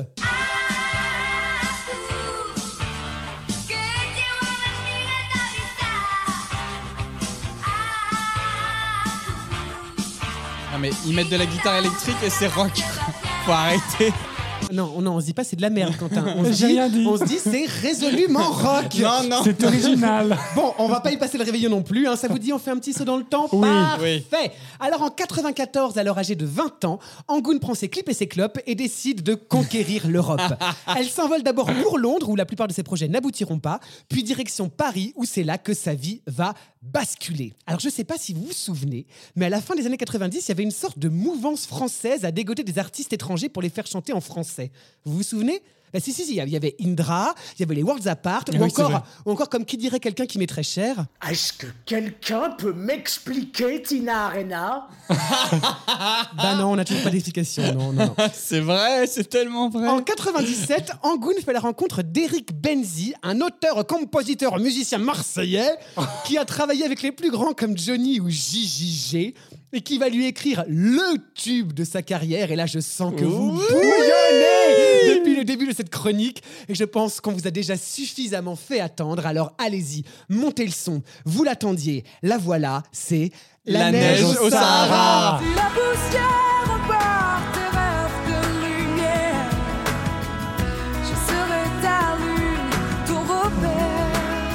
Non mais ils mettent de la guitare électrique et c'est rock. Faut arrêter. Non, on se dit pas c'est de la merde, Quentin. On se J'ai rien dit. On se dit c'est résolument rock. Non. C'est original. Bon, on va pas y passer le réveillon non plus. Hein. Ça vous dit, on fait un petit saut dans le temps? Oui. Parfait. Alors en 94, alors âgée de 20 ans, Angoune prend ses clips et ses clopes et décide de conquérir l'Europe. Elle s'envole d'abord pour Londres, où la plupart de ses projets n'aboutiront pas, puis direction Paris, où c'est là que sa vie va basculer. Alors je sais pas si vous vous souvenez, mais à la fin des années 90, il y avait une sorte de mouvance française à dégoter des artistes étrangers pour les faire chanter en français. Vous vous souvenez? Bah, si, il y avait Indra, il y avait les Worlds Apart, ou encore comme qui dirait quelqu'un qui m'est très cher. Est-ce que quelqu'un peut m'expliquer Tina Arena? Bah non, on n'a toujours pas d'explication, non. C'est vrai, c'est tellement vrai. En 97, Angoune fait la rencontre d'Eric Benzi, un auteur, compositeur, musicien marseillais qui a travaillé avec les plus grands comme Johnny ou JJG et qui va lui écrire le tube de sa carrière. Et là, je sens que vous bouillonnez depuis le début de cette chronique et je pense qu'on vous a déjà suffisamment fait attendre. Alors allez-y, montez le son. Vous l'attendiez, la voilà, c'est La neige au Sahara. Si la poussière emporte tes rêves de lumière, je serai ta lune, ton repère.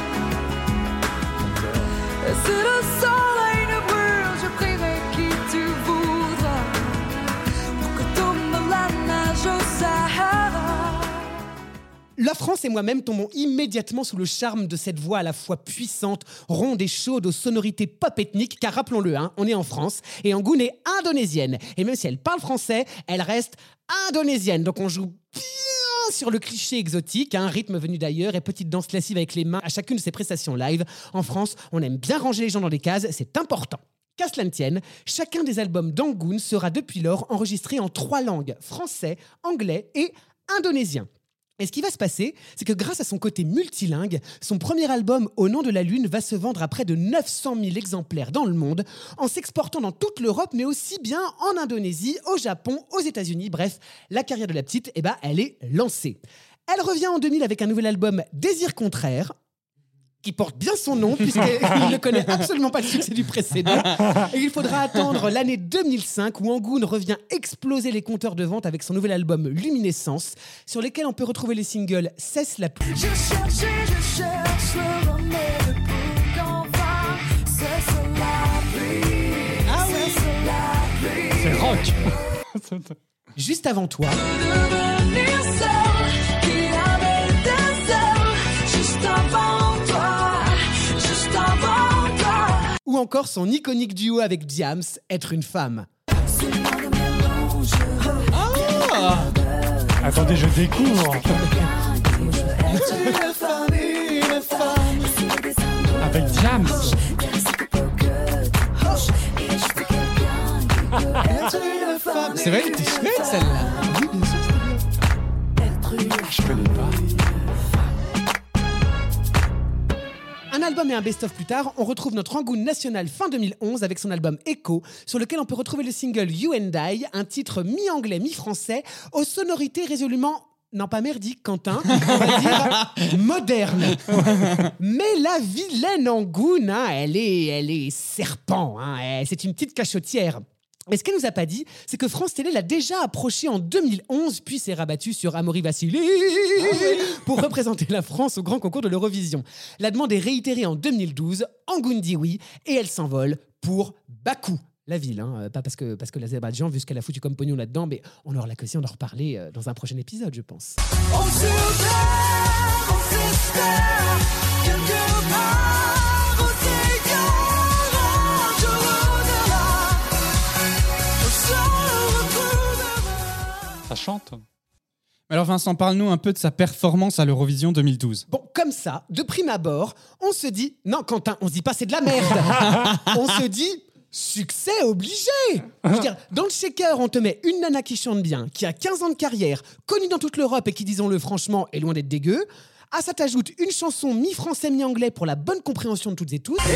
Et si le soleil ne brûle, je prierai qui tu voudras pour que tombe la neige au Sahara. La France et moi-même tombons immédiatement sous le charme de cette voix à la fois puissante, ronde et chaude aux sonorités pop ethniques, car rappelons-le, on est en France et Angoune est indonésienne. Et même si elle parle français, elle reste indonésienne. Donc on joue bien sur le cliché exotique, un rythme venu d'ailleurs et petite danse lascive avec les mains à chacune de ses prestations live. En France, on aime bien ranger les gens dans des cases, c'est important. Qu'à cela ne tienne, chacun des albums d'Angoune sera depuis lors enregistré en 3 langues, français, anglais et indonésien. Et ce qui va se passer, c'est que grâce à son côté multilingue, son premier album Au nom de la lune va se vendre à près de 900 000 exemplaires dans le monde, en s'exportant dans toute l'Europe, mais aussi bien en Indonésie, au Japon, aux États-Unis. Bref, la carrière de la petite, elle est lancée. Elle revient en 2000 avec un nouvel album Désir contraire, qui porte bien son nom, puisqu'il ne connaît absolument pas le succès du précédent. Et il faudra attendre l'année 2005, où Angoune revient exploser les compteurs de vente avec son nouvel album Luminescence, sur lesquels on peut retrouver les singles Cesse la pluie. Je cherche le remède pour qu'enfin cesse la pluie. Ah oui. Cesse la pluie. C'est rock. Juste avant toi, Devenir seul, qui avait des ailes, juste avant toi, juste avant toi. ou encore son iconique duo avec Diams, Être une femme. C'est moi le mélange. Attendez, je découvre. Une femme. Avec Diams. C'est vrai qu'elle était chouette celle-là. Oui, bien sûr, c'était bien. Je connais pas. Un album et un best-of plus tard, on retrouve notre Angoune national fin 2011 avec son album Echo, sur lequel on peut retrouver le single You and I, un titre mi-anglais, mi-français, aux sonorités résolument... Non, pas merdique, Quentin, on va dire moderne. Mais la vilaine Angoune, elle est serpent, c'est une petite cachotière. Et ce qu'elle nous a pas dit, c'est que France Télé l'a déjà approché en 2011, puis s'est rabattu sur Amaury Vassili pour représenter la France au grand concours de l'Eurovision. La demande est réitérée en 2012, Angoune dit oui, et elle s'envole pour Bakou. La ville, pas parce que l'Azerbaïdjan, vu ce qu'elle a foutu comme pognon là-dedans, mais on aura l'occasion d'en reparler dans un prochain épisode, je pense. On s'espère, quelque part, on s'égare, je reviendrai, on se retrouvera. Ça chante. Alors Vincent, parle-nous un peu de sa performance à l'Eurovision 2012. Bon, comme ça, de prime abord, on se dit... Non, Quentin, on se dit pas c'est de la merde. On se dit... Succès obligé. Je veux dire, dans le shaker, on te met une nana qui chante bien, qui a 15 ans de carrière, connue dans toute l'Europe et qui, disons-le franchement, est loin d'être dégueu. À ça t'ajoute une chanson mi-français, mi-anglais pour la bonne compréhension de toutes et tous.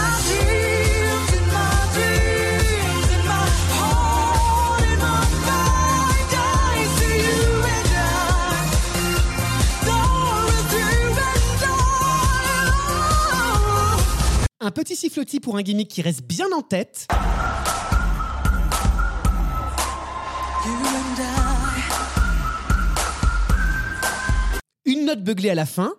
Un petit sifflotis pour un gimmick qui reste bien en tête. note beuglée à la fin.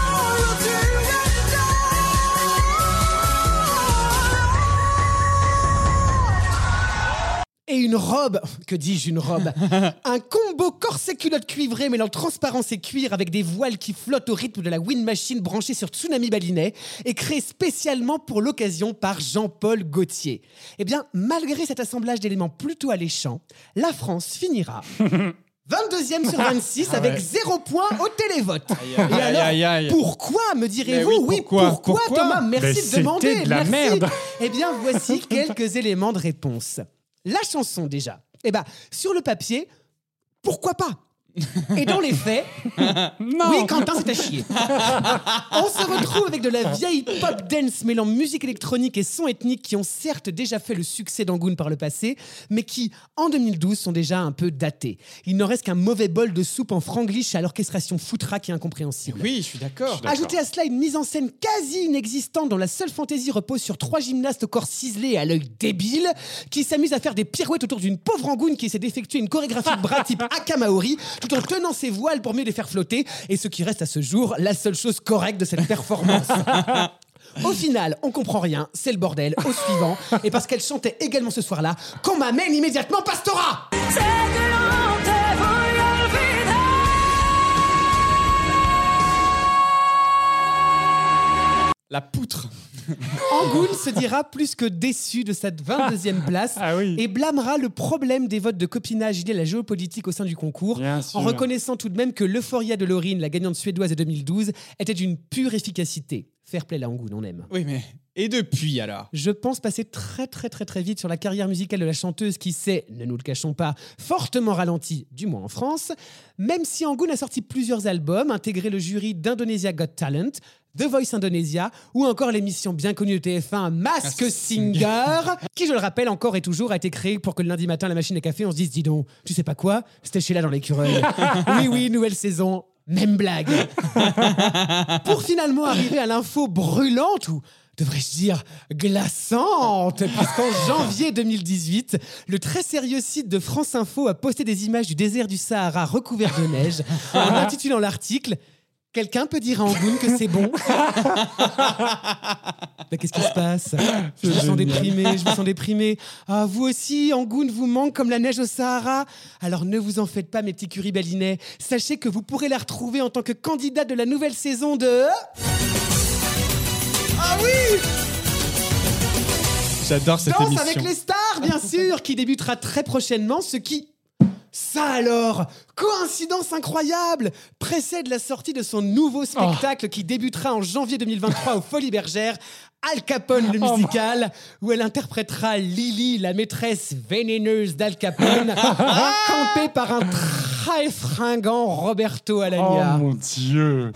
Et une robe, que dis-je une robe, un combo corset-culotte cuivré mêlant transparence et cuir avec des voiles qui flottent au rythme de la wind machine branchée sur Tsunami Balinais et créé spécialement pour l'occasion par Jean-Paul Gaultier. Eh bien, malgré cet assemblage d'éléments plutôt alléchants, la France finira 22e sur 26 avec 0 point au télévote. Et alors, pourquoi, me direz-vous? Oui, pourquoi Thomas? Merci de demander. C'était de la merde. Eh bien, voici quelques éléments de réponse. La chanson, déjà. Eh bien, sur le papier, pourquoi pas? Et dans les faits, oui, Quentin, c'est à chier. On se retrouve avec de la vieille pop dance mêlant musique électronique et son ethnique qui ont certes déjà fait le succès d'Angoune par le passé, mais qui, en 2012, sont déjà un peu datés. Il n'en reste qu'un mauvais bol de soupe en franglish à l'orchestration foutraque et incompréhensible. Oui, je suis d'accord. Ajoutez à cela une mise en scène quasi inexistante dont la seule fantaisie repose sur 3 gymnastes au corps ciselé et à l'œil débile qui s'amusent à faire des pirouettes autour d'une pauvre Angoune qui essaie d'effectuer une chorégraphie de bras type Akamaori tout en tenant ses voiles pour mieux les faire flotter, et ce qui reste à ce jour la seule chose correcte de cette performance. Au final, on comprend rien, c'est le bordel, au suivant, et parce qu'elle chantait également ce soir-là, qu'on m'amène immédiatement Pastora. La poutre. Angoune se dira plus que déçu de cette 22e place et blâmera le problème des votes de copinage liés à la géopolitique au sein du concours, en reconnaissant tout de même que l'euphoria de Laurine, la gagnante suédoise de 2012, était d'une pure efficacité. Fair play la Angoune, on aime. Oui, mais et depuis alors? Je pense passer très vite sur la carrière musicale de la chanteuse qui s'est, ne nous le cachons pas, fortement ralentie, du moins en France, même si Angoune a sorti plusieurs albums, intégré le jury d'Indonesia Got Talent, The Voice Indonesia ou encore l'émission bien connue de TF1 Mask Singer, qui, je le rappelle encore et toujours, a été créée pour que le lundi matin, la machine à café, on se dise, dis donc, tu sais pas quoi, c'était chez là dans l'écureuil. Oui, nouvelle saison, même blague. Pour finalement arriver à l'info brûlante, ou devrais-je dire glaçante, puisqu'en janvier 2018, le très sérieux site de France Info a posté des images du désert du Sahara recouvert de neige, en intitulant l'article « Quelqu'un peut dire à Angoune que c'est bon ?» Mais qu'est-ce qui se passe? Je me sens déprimé. Ah, vous aussi, Angoune vous manque comme la neige au Sahara? Alors ne vous en faites pas, mes petits curis balinais. Sachez que vous pourrez la retrouver en tant que candidate de la nouvelle saison de... Ah oui! J'adore cette émission. Danse avec les stars, bien sûr, qui débutera très prochainement, ce qui... Ça alors, coïncidence incroyable, précède la sortie de son nouveau spectacle qui débutera en janvier 2023 au Folies Bergères, Al Capone le musical, où elle interprétera Lily, la maîtresse vénéneuse d'Al Capone, campée par un très fringant Roberto Alagna. Oh mon Dieu.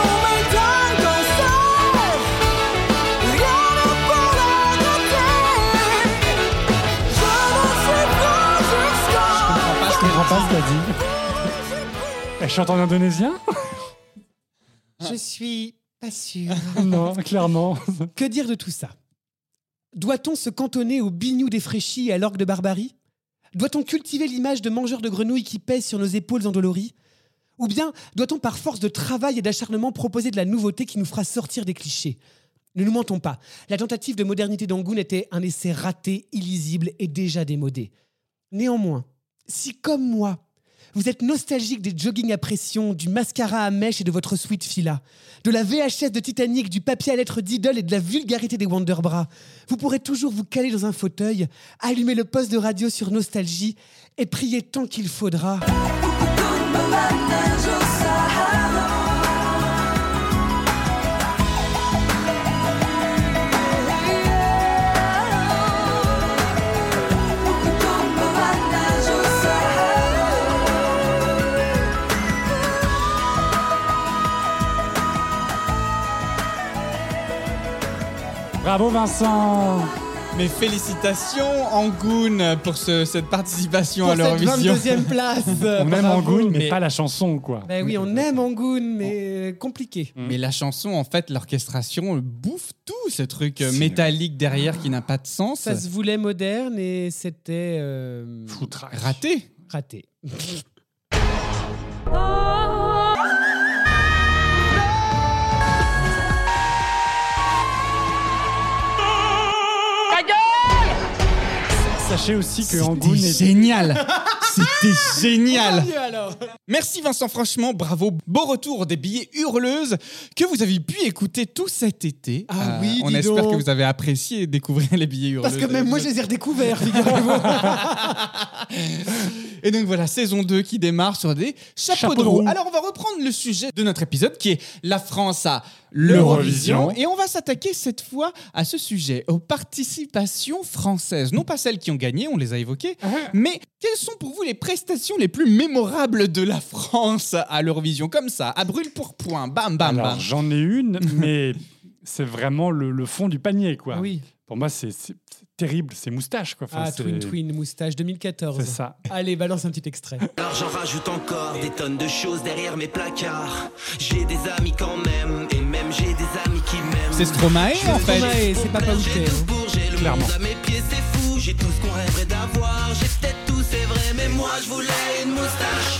Je comprends pas ce qu'elle dit. Elle chante en indonésien? Je suis pas sûre. Non, clairement. Que dire de tout ça? Doit-on se cantonner au bignou défraîchi et à l'orgue de barbarie? Doit-on cultiver l'image de mangeurs de grenouilles qui pèsent sur nos épaules endolories? Ou bien doit-on par force de travail et d'acharnement proposer de la nouveauté qui nous fera sortir des clichés? Ne nous mentons pas, la tentative de modernité d'Angoune était un essai raté, illisible et déjà démodé. Néanmoins, si comme moi, vous êtes nostalgique des joggings à pression, du mascara à mèche et de votre sweat fila, de la VHS de Titanic, du papier à lettres d'Idol et de la vulgarité des Wonderbras, vous pourrez toujours vous caler dans un fauteuil, allumer le poste de radio sur Nostalgie et prier tant qu'il faudra. Bravo Vincent. Mes félicitations Angoune pour cette participation pour à l'Eurovision. Cette 22e place. On aime Angoune, mais pas la chanson, quoi. Ben oui, on aime Angoune, mais compliqué. Mais la chanson, en fait, l'orchestration bouffe tout, ce truc métallique derrière qui n'a pas de sens. Ça se voulait moderne et c'était... Raté. Raté. Sachez aussi que C'était Angoune est... génial. C'était génial. Mieux alors. Merci Vincent, franchement, bravo. Beau retour des billets hurleuses que vous avez pu écouter tout cet été. Ah oui, on dis espère donc. que vous avez apprécié découvrir les billets hurleuses. Parce que même moi, je les ai redécouverts, figurez-vous. Et donc voilà, saison 2 qui démarre sur des chapeaux de roue. Alors on va reprendre le sujet de notre épisode qui est la France à l'Eurovision. Et on va s'attaquer cette fois à ce sujet, aux participations françaises. Non pas celles qui ont gagné, on les a évoquées, mais quelles sont pour vous les prestations les plus mémorables de la France à l'Eurovision? Comme ça, à brûle pour point, bam, bam, Alors, bam. j'en ai une, mais c'est vraiment le fond du panier, quoi. Oui. Pour moi, c'est terrible, c'est Moustache, quoi. Enfin, Ah, c'est- Twin Moustache 2014. C'est ça. Allez, balance un petit extrait. Alors j'en rajoute encore des tonnes de choses derrière mes placards. J'ai des amis quand même, et même j'ai des amis qui m'aiment. C'est Stromae en fait. Stromae, c'est pas Outé. J'ai tout pour, j'ai le Clairement. monde à mes pieds, c'est fou. J'ai tout ce qu'on rêverait d'avoir. J'ai peut-être tout, c'est vrai, mais moi je voulais une moustache.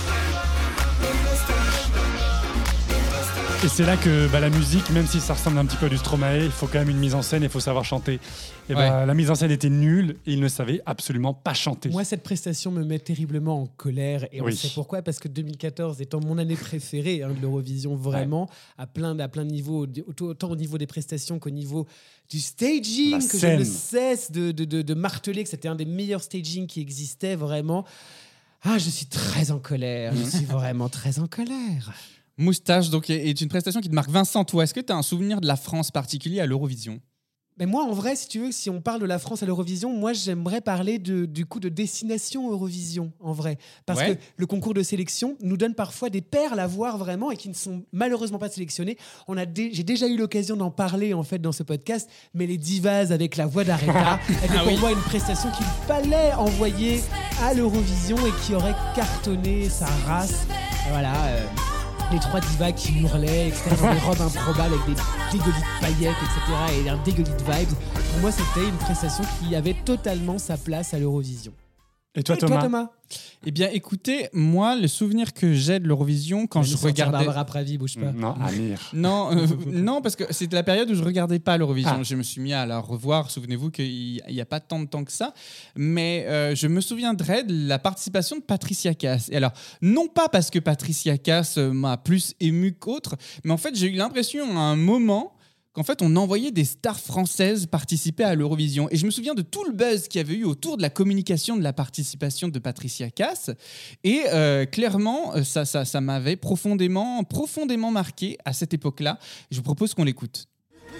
Et c'est là que la musique, même si ça ressemble un petit peu à du Stromae, il faut quand même une mise en scène et il faut savoir chanter. Et la mise en scène était nulle et il ne savait absolument pas chanter. Moi, cette prestation me met terriblement en colère. Et on Oui. sait pourquoi. Parce que 2014 étant mon année préférée de l'Eurovision, vraiment, à plein de niveaux, autant au niveau des prestations qu'au niveau du staging, La que je scène. ne cesse de marteler que c'était un des meilleurs staging qui existait, vraiment. Ah, je suis très en colère. Je suis vraiment très en colère. Moustache donc est une prestation qui te marque. Vincent, toi, est-ce que tu as un souvenir de la France particulier à l'Eurovision? Mais moi, en vrai, si tu veux, si on parle de la France à l'Eurovision, moi, j'aimerais parler du coup de destination Eurovision, en vrai. Parce Ouais. que le concours de sélection nous donne parfois des perles à voir vraiment et qui ne sont malheureusement pas sélectionnées. J'ai déjà eu l'occasion d'en parler, en fait, dans ce podcast, mais les divas avec la voix d'Aretha étaient pour moi une prestation qu'il fallait envoyer à l'Eurovision et qui aurait cartonné sa race. Voilà. Les trois divas qui hurlaient, etc., dans des robes improbables avec des dégolites paillettes, etc., et un dégolite vibes. Pour moi, c'était une prestation qui avait totalement sa place à l'Eurovision. Et toi, Et Thomas, Eh bien, écoutez, moi, le souvenir que j'ai de l'Eurovision quand je regardais... Barbara Pravi, bouge pas. Non, Amir. Non, non, parce que c'était la période où je regardais pas l'Eurovision. Ah. Je me suis mis à la revoir. Souvenez-vous qu'il n'y a pas tant de temps que ça. Mais je me souviendrai de la participation de Patricia Cass. Et alors, non pas parce que Patricia Cass m'a plus ému qu'autre, mais en fait, j'ai eu l'impression à un moment qu'en fait, on envoyait des stars françaises participer à l'Eurovision. Et je me souviens de tout le buzz qu'il y avait eu autour de la communication de la participation de Patricia Cass. Et clairement, ça m'avait profondément marqué à cette époque-là. Je vous propose qu'on l'écoute.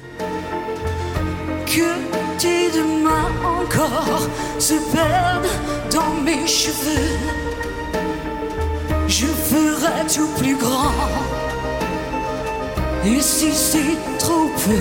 Que tes deux mains encore se perdent dans mes cheveux. Je ferai tout plus grand. Et si c'est trop peu,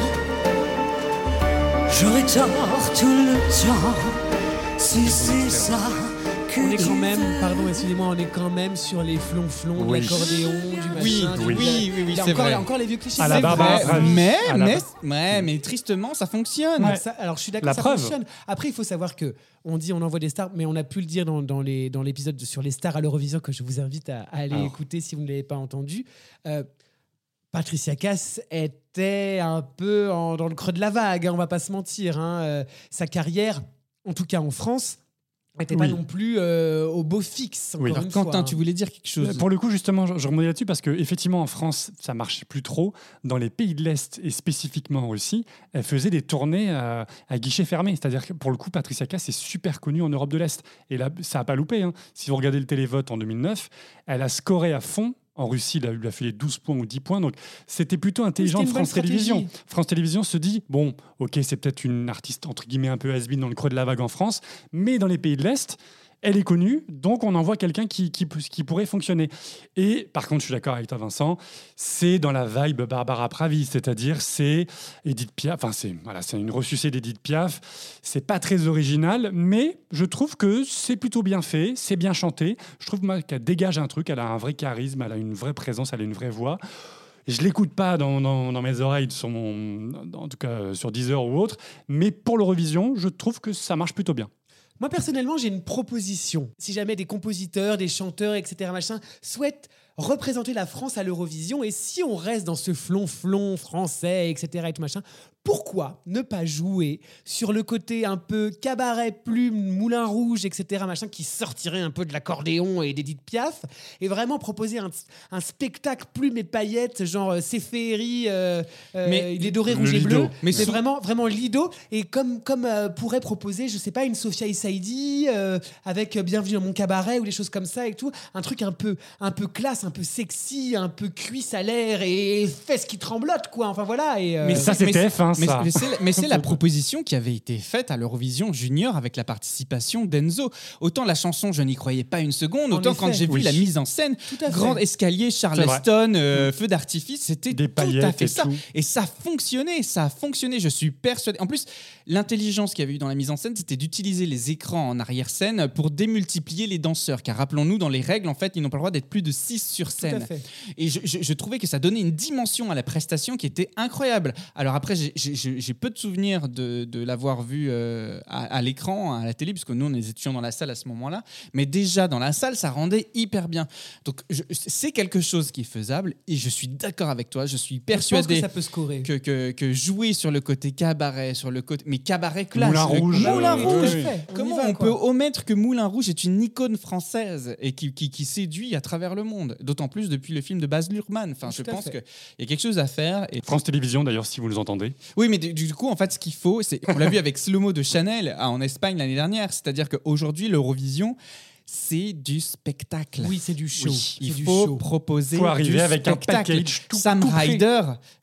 j'aurai tort tout le temps. Si c'est ça que On est tu quand même, veux. pardon, excusez-moi, on est quand même sur les flonflons, Oui. de l'accordéon, du machin. Oui, du- oui, Il y a c'est encore, vrai. encore les vieux clichés. À la c'est Barbara vrai. Pravi. Mais, mais tristement, ça fonctionne. Alors, alors, je suis d'accord, La ça preuve. fonctionne. Après, il faut savoir que on dit on envoie des stars, mais on a pu le dire dans l'épisode sur les stars à l'Eurovision que je vous invite à aller Alors. écouter si vous ne l'avez pas entendu. Patricia Cass était un peu dans le creux de la vague, hein, on va pas se mentir. Hein. Sa carrière, en tout cas en France, n'était pas Oui. non plus au beau fixe. Oui. Encore Alors, une Quentin, fois, tu hein. voulais dire quelque chose? Pour le coup, justement, je rebondis là-dessus parce qu'effectivement, en France, ça marchait plus trop. Dans les pays de l'Est et spécifiquement aussi, elle faisait des tournées à guichet fermé. C'est-à-dire que pour le coup, Patricia Cass est super connue en Europe de l'Est. Et là, ça n'a pas loupé. Hein. Si vous regardez le télévote en 2009, elle a scoré à fond. En Russie, il a fait les 12 points ou 10 points. Donc, c'était plutôt intelligent C'était de une bonne France Télévisions. stratégie. France Télévisions se dit, bon, ok, c'est peut-être une artiste, entre guillemets, un peu has-been dans le creux de la vague en France, mais dans les pays de l'Est, elle est connue, donc on envoie quelqu'un qui pourrait fonctionner. Et par contre, je suis d'accord avec toi, Vincent, c'est dans la vibe Barbara Pravi, c'est-à-dire c'est Edith Piaf, enfin c'est une ressucée d'Edith Piaf, c'est pas très original, mais je trouve que c'est plutôt bien fait, c'est bien chanté, je trouve moi, qu'elle dégage un truc, elle a un vrai charisme, elle a une vraie présence, elle a une vraie voix. Je ne l'écoute pas dans mes oreilles, en tout cas sur Deezer ou autre, mais pour l'Eurovision, je trouve que ça marche plutôt bien. Moi, personnellement, j'ai une proposition. Si jamais des compositeurs, des chanteurs, etc., machin, souhaitent représenter la France à l'Eurovision. Et si on reste dans ce flonflon français, etc. et tout machin, pourquoi ne pas jouer sur le côté un peu cabaret, plume, moulin rouge, etc. machin, qui sortirait un peu de l'accordéon et d'Edith Piaf, et vraiment proposer un spectacle plume et paillettes, genre c'est féerie, il est doré, rouge et bleu. Mais c'est vraiment Lido. Et comme pourrait proposer, je sais pas, une Sophia Essaidi avec Bienvenue dans mon cabaret ou des choses comme ça et tout. Un truc un peu classe, un peu sexy, un peu cuisse à l'air et fesses qui tremblotent, quoi. Enfin voilà. Mais ça, c'est TF1. Mais c'est la proposition qui avait été faite à l'Eurovision Junior avec la participation d'Enzo. Autant la chanson, je n'y croyais pas une seconde, autant quand j'ai vu la mise en scène, grand escalier, Charleston, feu d'artifice, c'était des tout à fait ça. Tout. Et ça a fonctionné, je suis persuadé. En plus, l'intelligence qu'il y avait eu dans la mise en scène, c'était d'utiliser les écrans en arrière-scène pour démultiplier les danseurs. Car rappelons-nous, dans les règles, en fait, ils n'ont pas le droit d'être plus de 6 sur scène. Tout à fait. Et je trouvais que ça donnait une dimension à la prestation qui était incroyable. Alors après, j'ai peu de souvenirs de l'avoir vu à l'écran, à la télé, puisque nous, on étions dans la salle à ce moment-là. Mais déjà, dans la salle, ça rendait hyper bien. Donc, c'est quelque chose qui est faisable et je suis d'accord avec toi. Je suis persuadé que ça peut scorer. Que jouer sur le côté cabaret, sur le côté... Mais cabaret classe. Moulin Rouge. Moulin Rouge. Comment On peut omettre que Moulin Rouge est une icône française et qui séduit à travers le monde. D'autant plus depuis le film de Baz Luhrmann. Enfin, je pense qu'il y a quelque chose à faire. Et... France Télévisions, d'ailleurs, si vous nous entendez. Oui, mais du coup, en fait, ce qu'il faut, on l'a vu avec Slow Mo de Chanel en Espagne l'année dernière, c'est-à-dire qu'aujourd'hui, l'Eurovision, c'est du spectacle. Oui, c'est du show. Oui, il faut proposer faut arriver du avec spectacle. un package tout Sam Ryder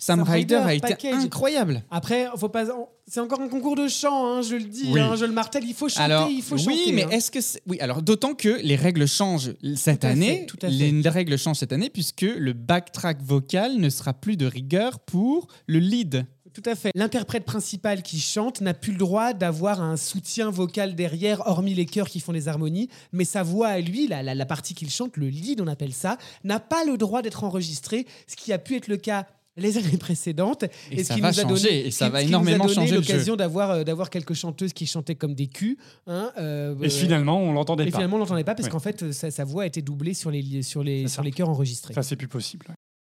a été package. incroyable. Après, faut pas... c'est encore un concours de chant, hein, je le dis, Oui. Je le martèle, il faut chanter, Alors, il faut oui, chanter. mais hein. est-ce que oui, alors d'autant que les règles changent cette année. Tout à fait. Les règles changent cette année puisque le backtrack vocal ne sera plus de rigueur pour le lead. Tout à fait. L'interprète principal qui chante n'a plus le droit d'avoir un soutien vocal derrière, hormis les chœurs qui font les harmonies, mais sa voix à lui, la partie qu'il chante, le lead on appelle ça, n'a pas le droit d'être enregistré, ce qui a pu être le cas les années précédentes. Et ce ça qui va nous a changer, donné, et ça va ce qui énormément nous a donné changer le jeu. l'occasion d'avoir quelques chanteuses qui chantaient comme des culs. Et finalement, on l'entendait pas. Finalement, on l'entendait pas parce Ouais. qu'en fait, sa voix a été doublée sur les chœurs enregistrés. Ça, c'est plus possible.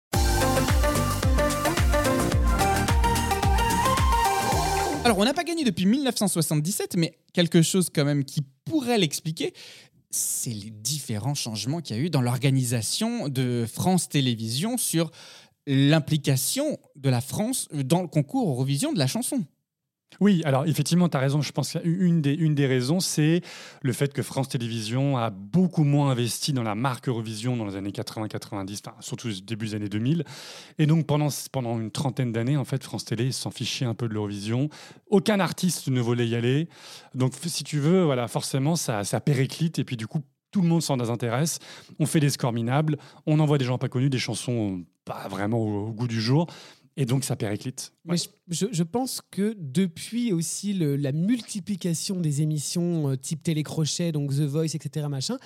Alors, on n'a pas gagné depuis 1977, mais quelque chose quand même qui pourrait l'expliquer, c'est les différents changements qu'il y a eu dans l'organisation de France Télévisions sur l'implication de la France dans le concours Eurovision de la chanson. Oui, alors effectivement, tu as raison. Je pense qu'une des raisons, c'est le fait que France Télévisions a beaucoup moins investi dans la marque Eurovision dans les années 80-90, enfin, surtout au début des années 2000. Et donc, pendant une trentaine d'années, en fait, France Télé s'en fichait un peu de l'Eurovision. Aucun artiste ne voulait y aller. Donc, si tu veux, voilà, forcément, ça périclite. Et puis, du coup, tout le monde s'en désintéresse. On fait des scores minables. On envoie des gens pas connus, des chansons pas vraiment au goût du jour. Et donc, ça périclite. Mais je pense que depuis aussi la multiplication des émissions type télécrochet, donc The Voice, etc., machin,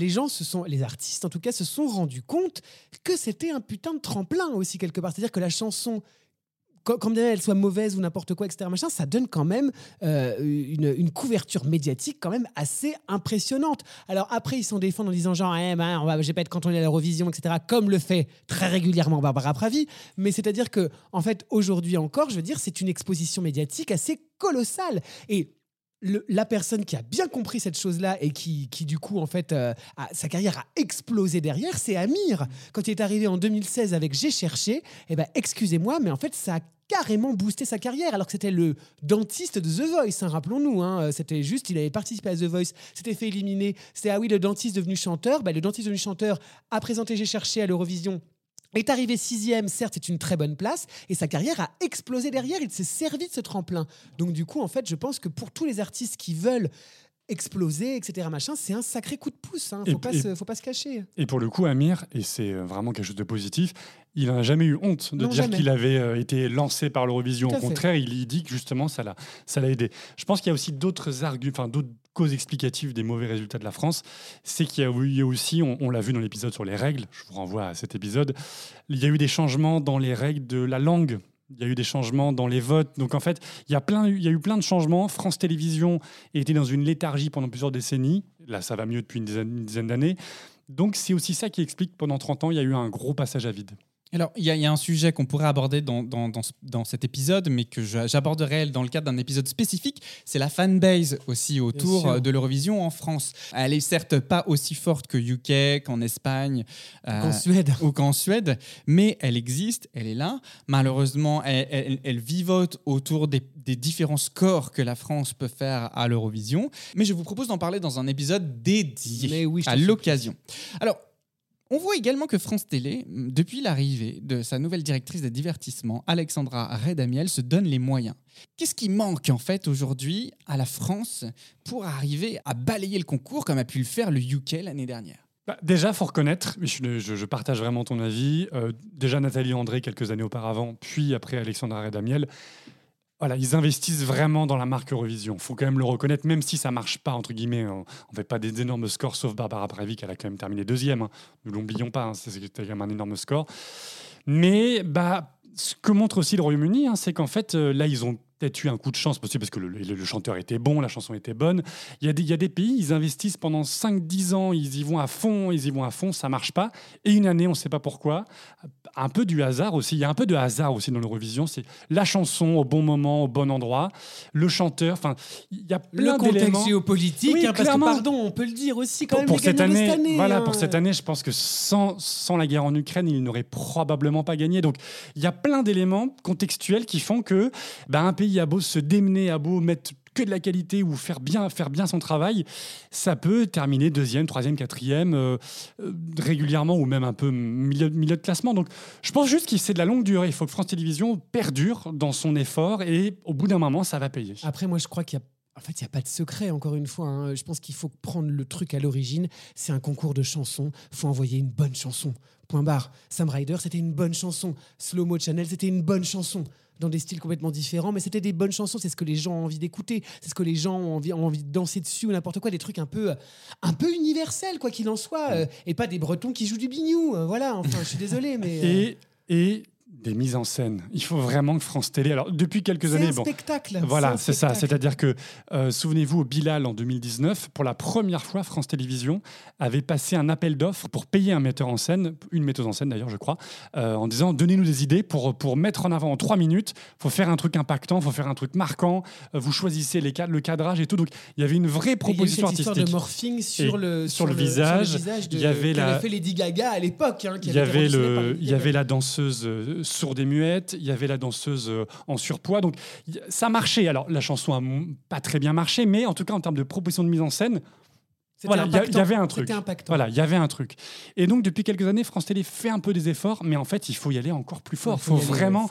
les artistes en tout cas, se sont rendus compte que c'était un putain de tremplin aussi quelque part. C'est-à-dire que la chanson, quand bien elle soit mauvaise ou n'importe quoi, etc., machin, ça donne quand même une couverture médiatique quand même assez impressionnante. Alors après, ils s'en défendent en disant genre, je vais pas être cantonné à l'Eurovision, etc., comme le fait très régulièrement Barbara Pravi. Mais c'est-à-dire que, en fait, aujourd'hui encore, je veux dire, c'est une exposition médiatique assez colossale. Et la personne qui a bien compris cette chose-là et qui du coup, en fait, sa carrière a explosé derrière, c'est Amir. Quand il est arrivé en 2016 avec J'ai cherché, excusez-moi, mais en fait, ça a carrément boosté sa carrière, alors que c'était le dentiste de The Voice, hein, rappelons-nous. C'était juste, il avait participé à The Voice, s'était fait éliminer. C'était, le dentiste devenu chanteur. Le dentiste devenu chanteur a présenté J'ai cherché à l'Eurovision. Est arrivé 6e, certes, c'est une très bonne place, et sa carrière a explosé derrière. Il s'est servi de ce tremplin. Donc du coup, en fait, je pense que pour tous les artistes qui veulent exploser, etc., machin, c'est un sacré coup de pouce. Faut pas se cacher. Et pour le coup, Amir, et c'est vraiment quelque chose de positif, il n'a jamais eu honte de dire jamais. qu'il avait été lancé par l'Eurovision. Au contraire, il dit que justement, ça l'a aidé. Je pense qu'il y a aussi d'autres causes explicatives des mauvais résultats de la France. C'est qu'il y a aussi, on l'a vu dans l'épisode sur les règles, je vous renvoie à cet épisode, il y a eu des changements dans les règles de la langue. Il y a eu des changements dans les votes. Donc en fait, il y a eu plein de changements. France Télévisions était dans une léthargie pendant plusieurs décennies. Là, ça va mieux depuis une dizaine d'années. Donc c'est aussi ça qui explique que pendant 30 ans, il y a eu un gros passage à vide. Alors, il y a un sujet qu'on pourrait aborder dans cet épisode, mais que j'aborderai dans le cadre d'un épisode spécifique, c'est la fanbase aussi autour de l'Eurovision en France. Elle est certes pas aussi forte que UK, qu'en Espagne ou qu'en Suède, mais elle existe, elle est là. Malheureusement, elle vivote autour des différents scores que la France peut faire à l'Eurovision. Mais je vous propose d'en parler dans un épisode dédié à l'occasion. Alors, on voit également que France Télé, depuis l'arrivée de sa nouvelle directrice des divertissements, Alexandra Redamiel, se donne les moyens. Qu'est-ce qui manque en fait aujourd'hui à la France pour arriver à balayer le concours comme a pu le faire le UK l'année dernière ? Déjà, il faut reconnaître, je partage vraiment ton avis, déjà Nathalie André quelques années auparavant, puis après Alexandra Redamiel, voilà, ils investissent vraiment dans la marque Eurovision. Il faut quand même le reconnaître, même si ça ne marche pas, entre guillemets. On ne fait pas des énormes scores, sauf Barbara Pravic, elle a quand même terminé 2e. Hein. Nous ne l'oublions pas, hein, c'est quand même un énorme score. Mais ce que montre aussi le Royaume-Uni, hein, c'est qu'en fait, là, ils ont peut-être eu un coup de chance, parce que le chanteur était bon, la chanson était bonne. Il y a des pays, ils investissent pendant 5-10 ans, ils y vont à fond, ça ne marche pas. Et une année, on ne sait pas pourquoi. Un peu du hasard aussi. Il y a un peu de hasard aussi dans l'Eurovision. C'est la chanson au bon moment, au bon endroit. Le chanteur, enfin, il y a plein d'éléments. Le contexte géopolitique, oui, parce que, pardon, on peut le dire aussi quand même. Pour cette année, voilà, pour cette année, je pense que sans la guerre en Ukraine, il n'aurait probablement pas gagné. Donc, il y a plein d'éléments contextuels qui font que un pays a beau se démener, a beau mettre que de la qualité ou faire bien son travail, ça peut terminer 2e, 3e, 4e régulièrement ou même un peu milieu de classement. Donc je pense juste que c'est de la longue durée. Il faut que France Télévisions perdure dans son effort et au bout d'un moment, ça va payer. Après, moi, je crois qu'il y a En fait, il n'y a pas de secret, encore une fois. Hein. Je pense qu'il faut prendre le truc à l'origine. C'est un concours de chansons. Il faut envoyer une bonne chanson. Point barre. Sam Ryder, c'était une bonne chanson. Slow Mo Channel, c'était une bonne chanson. Dans des styles complètement différents, mais c'était des bonnes chansons. C'est ce que les gens ont envie d'écouter. C'est ce que les gens ont envie de danser dessus ou n'importe quoi. Des trucs un peu universels, quoi qu'il en soit. Et pas des Bretons qui jouent du bignou. Voilà, enfin, je suis désolé, mais... Et des mises en scène. Il faut vraiment que France Télé... Alors, depuis quelques années... C'est un spectacle. Voilà, c'est ça. C'est-à-dire que, souvenez-vous, au Bilal, en 2019, pour la première fois, France Télévisions avait passé un appel d'offres pour payer un metteur en scène, une metteuse en scène d'ailleurs, je crois, en disant, donnez-nous des idées pour mettre en avant en 3 minutes. Il faut faire un truc impactant, il faut faire un truc marquant. Vous choisissez le cadrage et tout. Donc, il y avait une vraie proposition artistique. Il y a eu cette histoire de morphing sur le visage. Il y avait qu'avait fait Lady Gaga à l'époque. Hein, il y avait la danseuse sourde et muette, il y avait la danseuse en surpoids, donc ça marchait. Alors la chanson a pas très bien marché, mais en tout cas en termes de proposition de mise en scène, voilà, il y avait un truc. Voilà, il y avait un truc. Et donc depuis quelques années, France Télé fait un peu des efforts, mais en fait il faut y aller encore plus fort. Faut vraiment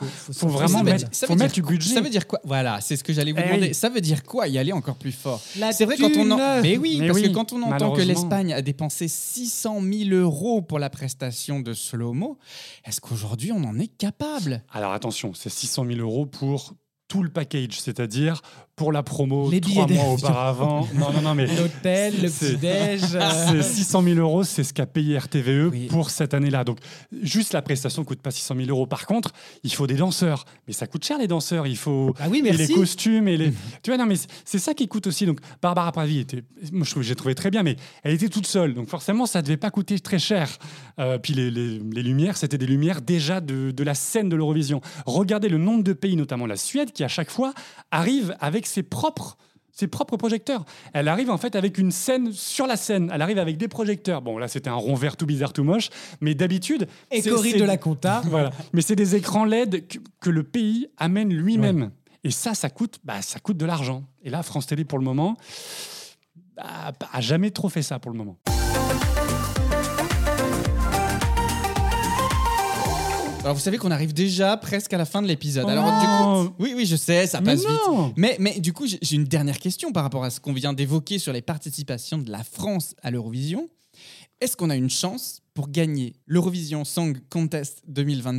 mettre du budget. Ça veut dire quoi? Voilà, c'est ce que j'allais vous demander. Ça veut dire quoi y aller encore plus fort? C'est vrai quand on que quand on entend que l'Espagne a dépensé 600 000 € pour la prestation de Slow Mo, est-ce qu'aujourd'hui on en est capable? Alors attention, c'est 600 000 € pour tout le package, c'est-à-dire pour la promo les 3 mois auparavant. Non, mais l'hôtel, le petit-déj. C'est 600 000 €, c'est ce qu'a payé RTVE pour cette année-là. Donc, juste la prestation ne coûte pas 600 000 €. Par contre, il faut des danseurs. Mais ça coûte cher, les danseurs. Il faut et les costumes. Et les... Tu vois, non, mais c'est ça qui coûte aussi. Donc, Barbara Pravi moi, j'ai trouvé très bien, mais elle était toute seule. Donc, forcément, ça ne devait pas coûter très cher. Puis, les lumières, c'était des lumières déjà de la scène de l'Eurovision. Regardez le nombre de pays, notamment la Suède, qui à chaque fois arrive avec ses propres projecteurs. Elle arrive en fait avec une scène sur la scène. Elle arrive avec des projecteurs. Bon, là, c'était un rond vert tout bizarre, tout moche. Mais d'habitude... Et Corinne de la Compta. Voilà. Mais c'est des écrans LED que le pays amène lui-même. Ouais. Et ça coûte de l'argent. Et là, France Télé, pour le moment, a jamais trop fait ça pour le moment. Alors vous savez qu'on arrive déjà presque à la fin de l'épisode. Alors du coup, oui, je sais, ça passe vite. Mais du coup, j'ai une dernière question par rapport à ce qu'on vient d'évoquer sur les participations de la France à l'Eurovision. Est-ce qu'on a une chance pour gagner l'Eurovision Song Contest 2023 ?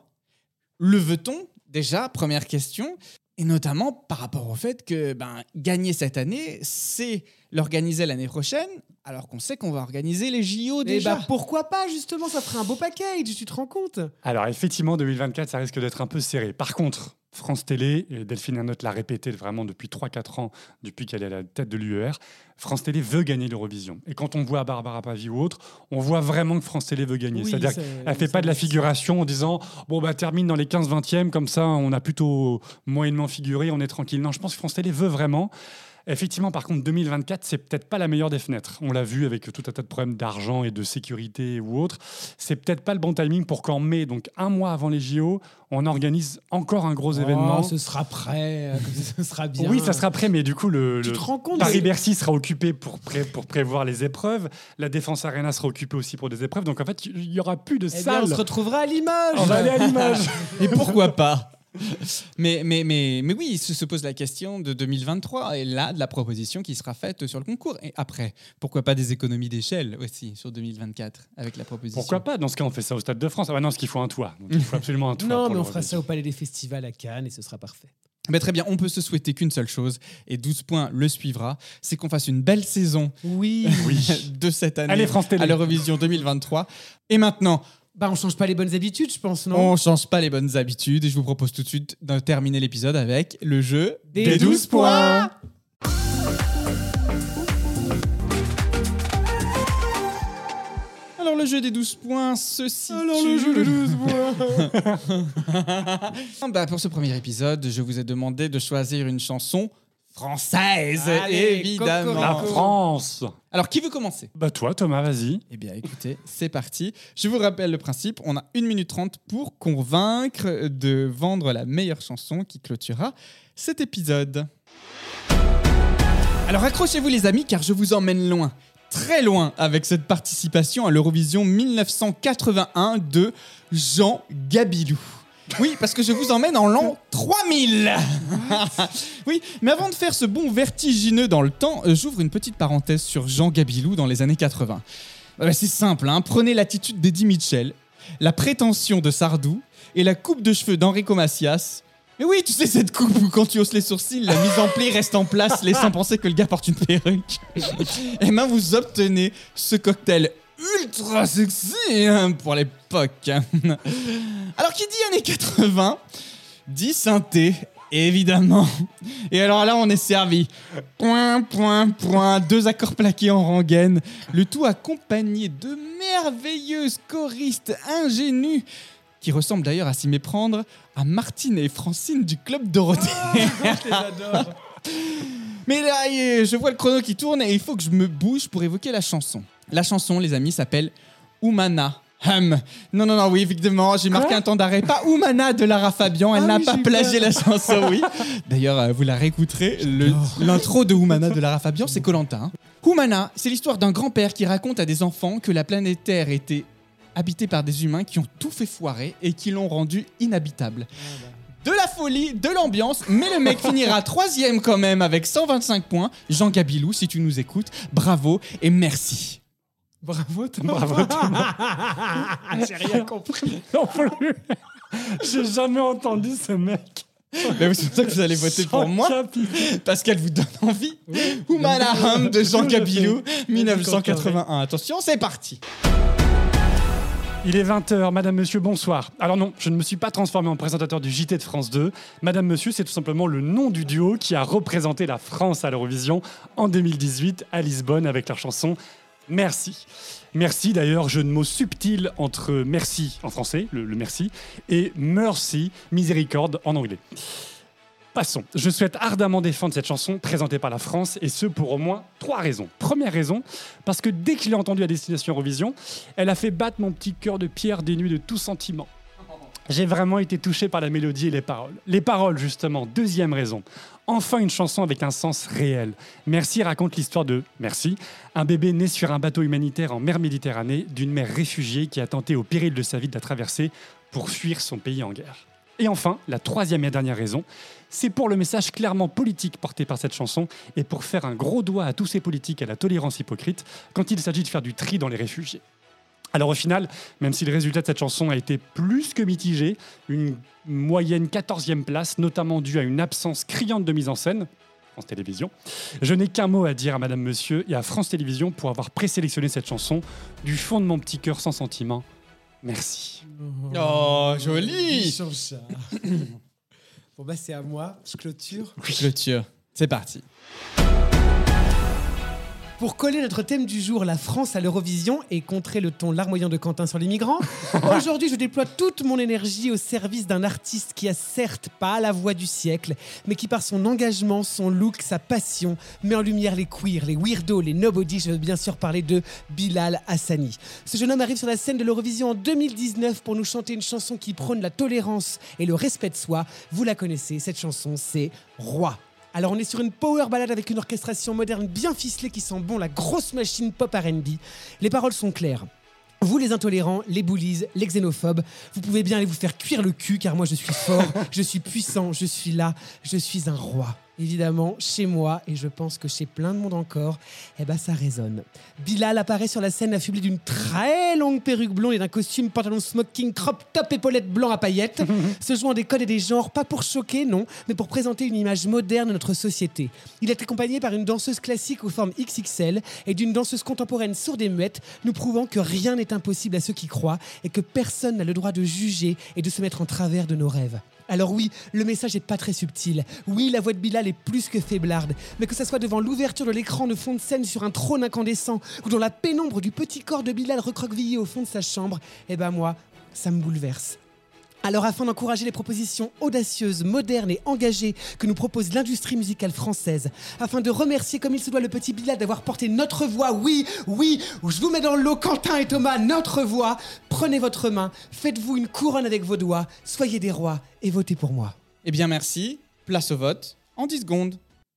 Le veut-on déjà ? Première question. Et notamment par rapport au fait que gagner cette année, c'est l'organiser l'année prochaine, alors qu'on sait qu'on va organiser les JO déjà. Pourquoi pas, justement, ça ferait un beau package, tu te rends compte ? Alors effectivement, 2024, ça risque d'être un peu serré. Par contre, France Télé, et Delphine Ernotte l'a répété vraiment depuis 3-4 ans, depuis qu'elle est à la tête de l'UER, France Télé veut gagner l'Eurovision. Et quand on voit Barbara Pravi ou autre, on voit vraiment que France Télé veut gagner. Oui, c'est-à-dire qu'elle ne fait pas de la figuration en disant termine dans les 15-20e, comme ça on a plutôt moyennement figuré, on est tranquille. Non, je pense que France Télé veut vraiment. Effectivement, par contre, 2024, c'est peut-être pas la meilleure des fenêtres. On l'a vu avec tout un tas de problèmes d'argent et de sécurité ou autre. C'est peut-être pas le bon timing pour qu'en mai, donc un mois avant les JO, on organise encore un gros événement. Ce sera prêt, ce sera bien. Oui, ça sera prêt, mais du coup, Tu te rends compte Paris-Bercy sera occupé pour prévoir les épreuves. La Défense Arena sera occupée aussi pour des épreuves. Donc en fait, il y aura plus de salles. On se retrouvera à l'image. On va aller à l'image. Et pourquoi pas? Mais oui, se pose la question de 2023 et là, de la proposition qui sera faite sur le concours. Et après, pourquoi pas des économies d'échelle aussi sur 2024 avec la proposition? Pourquoi pas? Dans ce cas, on fait ça au Stade de France. Ah bah non, parce qu'il faut un toit. Donc, il faut absolument un toit. Non, mais on fera ça au Palais des Festivals à Cannes et ce sera parfait. Mais très bien, on peut se souhaiter qu'une seule chose, et 12 points le suivra, c'est qu'on fasse une belle saison de cette année. Allez, France Télé. À l'Eurovision 2023. Et maintenant... on change pas les bonnes habitudes, je pense, non? On change pas les bonnes habitudes et je vous propose tout de suite de terminer l'épisode avec le jeu des 12 points. Alors le jeu des 12 points se situe... Pour ce premier épisode, je vous ai demandé de choisir une chanson française, Allez, évidemment. La France. Alors, qui veut commencer? Toi, Thomas, vas-y. Eh bien, écoutez, c'est parti. Je vous rappelle le principe. On a 1 minute 30 pour convaincre de vendre la meilleure chanson qui clôturera cet épisode. Alors, accrochez-vous les amis, car je vous emmène loin. Très loin avec cette participation à l'Eurovision 1981 de Jean Gabilou. Oui, parce que je vous emmène en l'an 3000. Oui, mais avant de faire ce bond vertigineux dans le temps, j'ouvre une petite parenthèse sur Jean Gabilou dans les années 80. C'est simple, prenez l'attitude d'Eddie Mitchell, la prétention de Sardou et la coupe de cheveux d'Enrico Macias. Mais oui, tu sais, cette coupe où quand tu hausses les sourcils, la mise en pli reste en place, laissant penser que le gars porte une perruque. Et bien, vous obtenez ce cocktail ultra sexy pour l'époque. Alors, qui dit années 80 dit synthé, évidemment. Et alors là, on est servi. Point, point, point. 2 accords plaqués en rengaine. Le tout accompagné de merveilleuses choristes ingénues qui ressemblent d'ailleurs à s'y méprendre à Martine et Francine du Club Dorothée. Je les adore. Mais là, je vois le chrono qui tourne et il faut que je me bouge pour évoquer la chanson. La chanson, les amis, s'appelle Oumana. Non, oui, évidemment, j'ai marqué un temps d'arrêt. Pas Oumana de Lara Fabian, elle n'a pas plagié la chanson, oui. D'ailleurs, vous la réécouterez. L'intro de Oumana de Lara Fabian, c'est Koh-Lanta. Oumana, c'est l'histoire d'un grand-père qui raconte à des enfants que la planète Terre était habitée par des humains qui ont tout fait foirer et qui l'ont rendue inhabitable. De la folie, de l'ambiance, mais le mec finira 3e quand même avec 125 points. Jean Gabilou, si tu nous écoutes, bravo et merci. Bravo Thomas. Bravo, Thomas. J'ai rien compris. Non plus. J'ai jamais entendu ce mec. Mais c'est pour ça que vous allez voter pour moi, parce qu'elle vous donne envie. Oumana de Jean Gabilou, 1981. Attention, c'est parti. Il est 20h, Madame, Monsieur, bonsoir. Alors non, je ne me suis pas transformé en présentateur du JT de France 2. Madame, Monsieur, c'est tout simplement le nom du duo qui a représenté la France à l'Eurovision en 2018 à Lisbonne avec leur chanson « Merci ». Merci, d'ailleurs, jeu de mots subtil entre « merci » en français, le merci, et « mercy », miséricorde en anglais. Passons. Je souhaite ardemment défendre cette chanson présentée par la France, et ce pour au moins 3 raisons. Première raison, parce que dès que je l'ai entendue à Destination Eurovision, elle a fait battre mon petit cœur de pierre dénué de tout sentiment. J'ai vraiment été touché par la mélodie et les paroles. Les paroles, justement, deuxième raison. Enfin une chanson avec un sens réel. Merci raconte l'histoire de Merci, un bébé né sur un bateau humanitaire en mer Méditerranée d'une mère réfugiée qui a tenté au péril de sa vie de la traverser pour fuir son pays en guerre. Et enfin, la troisième et dernière raison, c'est pour le message clairement politique porté par cette chanson et pour faire un gros doigt à tous ces politiques à la tolérance hypocrite quand il s'agit de faire du tri dans les réfugiés. Alors au final, même si le résultat de cette chanson a été plus que mitigé, une moyenne 14e place, notamment due à une absence criante de mise en scène, France Télévisions, je n'ai qu'un mot à dire à Madame Monsieur et à France Télévisions pour avoir présélectionné cette chanson du fond de mon petit cœur sans sentiment. Merci. Oh, joli. Bon bah c'est à moi, je clôture. Clôture. C'est parti. Pour coller notre thème du jour, la France à l'Eurovision, et contrer le ton larmoyant de Quentin sur les migrants, aujourd'hui je déploie toute mon énergie au service d'un artiste qui a certes pas la voix du siècle, mais qui par son engagement, son look, sa passion, met en lumière les queers, les weirdos, les nobody. Je veux bien sûr parler de Bilal Hassani. Ce jeune homme arrive sur la scène de l'Eurovision en 2019 pour nous chanter une chanson qui prône la tolérance et le respect de soi. Vous la connaissez, cette chanson, c'est Roi. Alors on est sur une power ballade avec une orchestration moderne bien ficelée qui sent bon la grosse machine pop R&B. Les paroles sont claires. Vous les intolérants, les bullies, les xénophobes, vous pouvez bien aller vous faire cuire le cul car moi je suis fort, je suis puissant, je suis là, je suis un roi. Évidemment, chez moi, et je pense que chez plein de monde encore, ça résonne. Bilal apparaît sur la scène affublé d'une très longue perruque blonde et d'un costume pantalon smoking, crop top, épaulettes blanc à paillettes, se jouant des codes et des genres, pas pour choquer, non, mais pour présenter une image moderne de notre société. Il est accompagné par une danseuse classique aux formes XXL et d'une danseuse contemporaine sourde et muette, nous prouvant que rien n'est impossible à ceux qui croient et que personne n'a le droit de juger et de se mettre en travers de nos rêves. Alors oui, le message n'est pas très subtil. Oui, la voix de Bilal est plus que faiblarde. Mais que ça soit devant l'ouverture de l'écran de fond de scène sur un trône incandescent ou dans la pénombre du petit corps de Bilal recroquevillé au fond de sa chambre, moi, ça me bouleverse. Alors afin d'encourager les propositions audacieuses, modernes et engagées que nous propose l'industrie musicale française, afin de remercier comme il se doit le petit Bilal d'avoir porté notre voix, oui, je vous mets dans l'eau Quentin et Thomas, notre voix, prenez votre main, faites-vous une couronne avec vos doigts, soyez des rois et votez pour moi. Eh bien merci, place au vote en 10 secondes.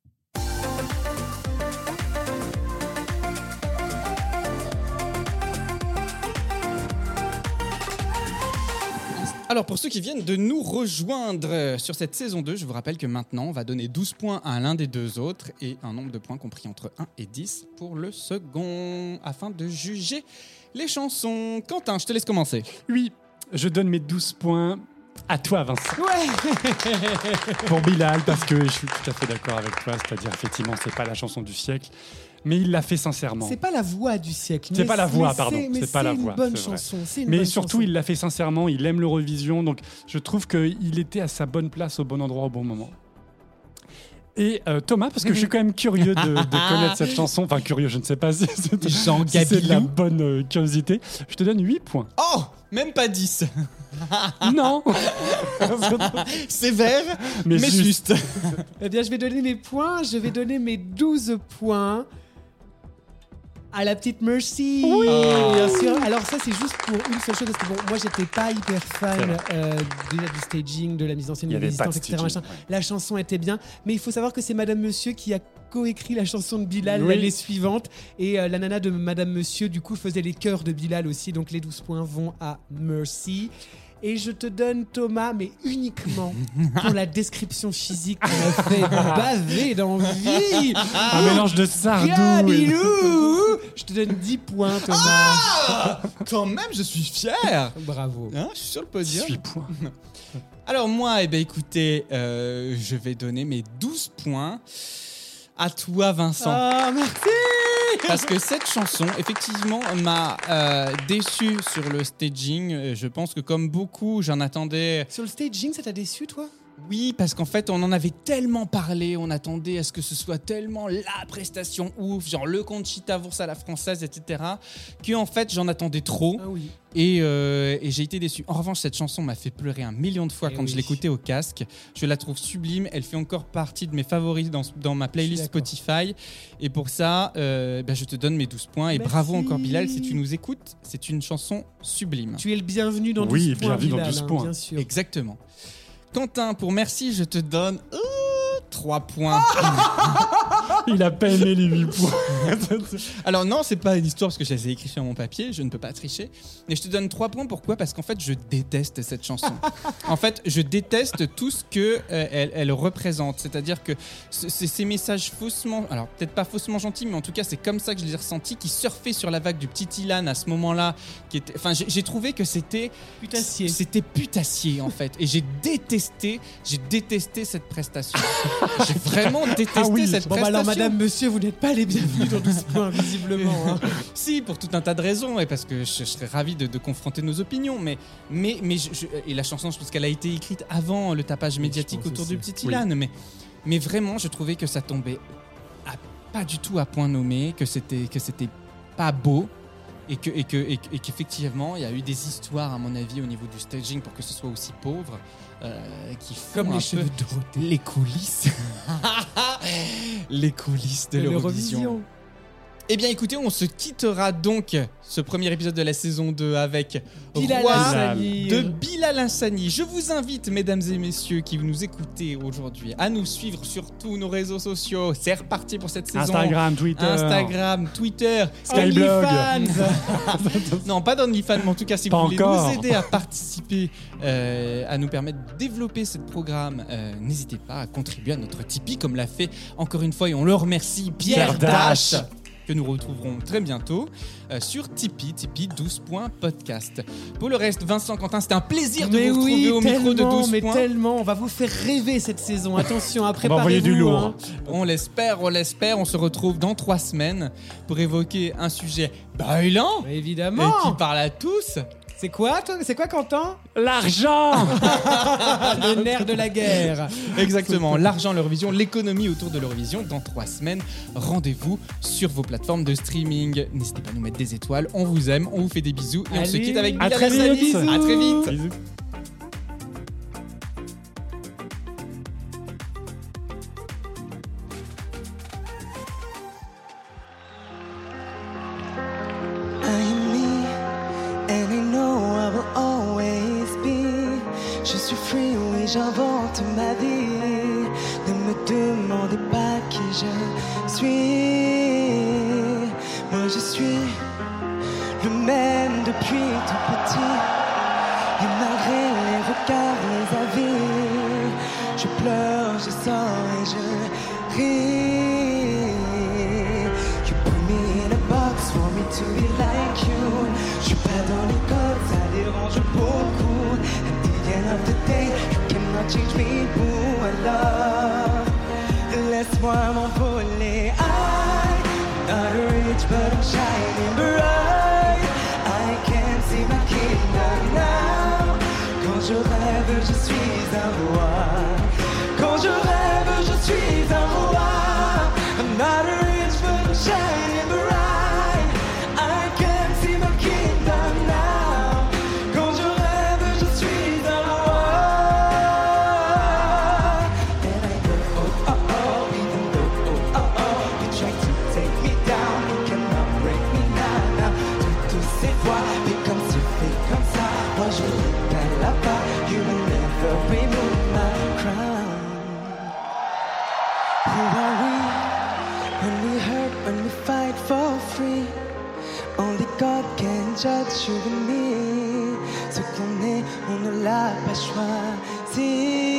Alors, pour ceux qui viennent de nous rejoindre sur cette saison 2, je vous rappelle que maintenant, on va donner 12 points à l'un des deux autres et un nombre de points compris entre 1 et 10 pour le second, afin de juger les chansons. Quentin, je te laisse commencer. Oui, je donne mes 12 points à toi, Vincent. Ouais. Pour Bilal, parce que je suis tout à fait d'accord avec toi, c'est-à-dire, effectivement, c'est pas la chanson du siècle. Mais il l'a fait sincèrement. C'est pas la voix du siècle. C'est pas la voix, pardon. C'est pas la voix. C'est une bonne chanson. Mais surtout, il l'a fait sincèrement. Il aime l'Eurovision. Donc, je trouve qu'il était à sa bonne place, au bon endroit, au bon moment. Et Thomas, parce que je suis quand même curieux de connaître cette chanson. Enfin, curieux, je ne sais pas si c'est de la bonne curiosité. Je te donne 8 points. Oh, même pas 10. Non. Sévère, mais juste. Eh bien, je vais donner mes points. Je vais donner mes 12 points à la petite Mercy. Oui. Bien sûr. Alors ça, c'est juste pour une seule chose, parce que bon, moi, j'étais pas hyper fan déjà du staging, de la mise en scène, de l'existence, etc. Machin. La chanson était bien, mais il faut savoir que c'est Madame Monsieur qui a coécrit la chanson de Bilal l'année suivante, et la nana de Madame Monsieur, du coup, faisait les chœurs de Bilal aussi, donc les 12 points vont à Mercy. Et je te donne Thomas, mais uniquement pour la description physique qui m'a fait baver d'envie. Un mélange de sardou. Je te donne 10 points, Thomas. Quand même, je suis fier. Bravo. Hein, je suis sur le podium. 18 points. Alors moi, écoutez, je vais donner mes 12 points à toi, Vincent. Ah, merci. Parce que cette chanson, effectivement, m'a déçu sur le staging. Je pense que comme beaucoup, j'en attendais... Sur le staging, ça t'a déçu, toi ? Oui, parce qu'en fait, on en avait tellement parlé, on attendait à ce que ce soit tellement la prestation ouf, genre le Conchita Wurst à la française, etc., qu'en fait, j'en attendais trop. Ah oui. Et j'ai été déçu. En revanche, cette chanson m'a fait pleurer 1 million de fois quand je l'écoutais au casque. Je la trouve sublime. Elle fait encore partie de mes favoris dans ma playlist Spotify. Et pour ça, je te donne mes 12 points. Et bravo encore, Bilal, si tu nous écoutes. C'est une chanson sublime. Tu es le bienvenu dans 12 points. Oui, bienvenue dans 12 points. Bien sûr. Exactement. Quentin, pour merci, je te donne 3 points. Il a pas aimé les 8 points. Alors non, c'est pas une histoire parce que je les ai écrits sur mon papier, je ne peux pas tricher. Mais je te donne 3 points, pourquoi ? Parce qu'en fait, je déteste cette chanson. En fait, je déteste tout ce que elle représente. C'est-à-dire que ces messages faussement, alors peut-être pas faussement gentils, mais en tout cas, c'est comme ça que je les ai ressentis, qui surfaient sur la vague du petit Ilan à ce moment-là. Enfin, j'ai trouvé que c'était putassier. C'était putassier, en fait. Et j'ai détesté cette prestation. J'ai vraiment détesté cette prestation. Alors madame, monsieur, vous n'êtes pas les bienvenus dans 12 points, visiblement. Hein. Si, pour tout un tas de raisons, et parce que je serais ravi de confronter nos opinions, mais et la chanson, je pense qu'elle a été écrite avant le tapage médiatique autour du petit Ilan, mais vraiment, je trouvais que ça tombait pas du tout à point nommé, que c'était pas beau, et qu'effectivement, il y a eu des histoires, à mon avis, au niveau du staging pour que ce soit aussi pauvre, qui font comme les un cheveux peu de Dorothée. les coulisses, les coulisses de l'Eurovision. Eh bien écoutez, on se quittera donc ce premier épisode de la saison 2 avec Bilal Roi Hassani. de Bilal Hassani. Je vous invite, mesdames et messieurs qui nous écoutez aujourd'hui, à nous suivre sur tous nos réseaux sociaux. C'est reparti pour cette saison. Instagram, Twitter, Skyblog. OnlyFans. Non, pas d'OnlyFans, mais en tout cas, si Pas vous voulez encore. nous aider à participer, à nous permettre de développer ce programme, n'hésitez pas à contribuer à notre Tipeee, comme l'a fait encore une fois, et on le remercie, Pierre Dash, que nous retrouverons très bientôt sur Tipeee 12 points podcast. Pour le reste, Vincent, Quentin, c'était un plaisir de vous retrouver au micro de 12 points. Tellement, on va vous faire rêver cette saison. Attention, On va envoyer du préparez-vous. lourd. Hein. On l'espère. On se retrouve dans 3 semaines pour évoquer un sujet brûlant et Évidemment. qui parle à tous. C'est quoi, Quentin? L'argent. Le nerf de la guerre. Exactement, l'argent, l'Eurovision, l'économie autour de l'Eurovision. Dans 3 semaines, rendez-vous sur vos plateformes de streaming. N'hésitez pas à nous mettre des étoiles, on vous aime, on vous fait des bisous et on se Allez, quitte avec à Bilal très Hassani. vite. À très vite. Bisous. I am me, and I know I will always be. Je suis free, oui, j'invente ma vie. Ne me demandez pas qui je suis. Moi je suis le même depuis tout petit. Et malgré les regards, les avis, je pleure, je sors et je ris. You put me in a box, want me to be like you. Je suis pas dans les codes, ça dérange beaucoup. At the end of the day, you cannot change me who I love. Laisse-moi m'envoler. I'm not rich, but I'm shining bright. I can't see my kingdom now. Quand je rêve, je suis un roi. Quand je rêve, je suis un roi. I'm not rich, but I'm shining bright. I can't see my kingdom now. Quand je rêve, je suis un roi. And I go, oh, oh, oh, even though, oh, oh, oh, you try to take me down, you cannot break me now, now. Toutes ces fois, fais comme ci, fais comme ça. Moi je l'ai là-bas, you will never remove my crown. Who are we? When we hurt, when we fight for free. Only God can judge you and me. Ce qu'on est, on ne l'a pas choisi.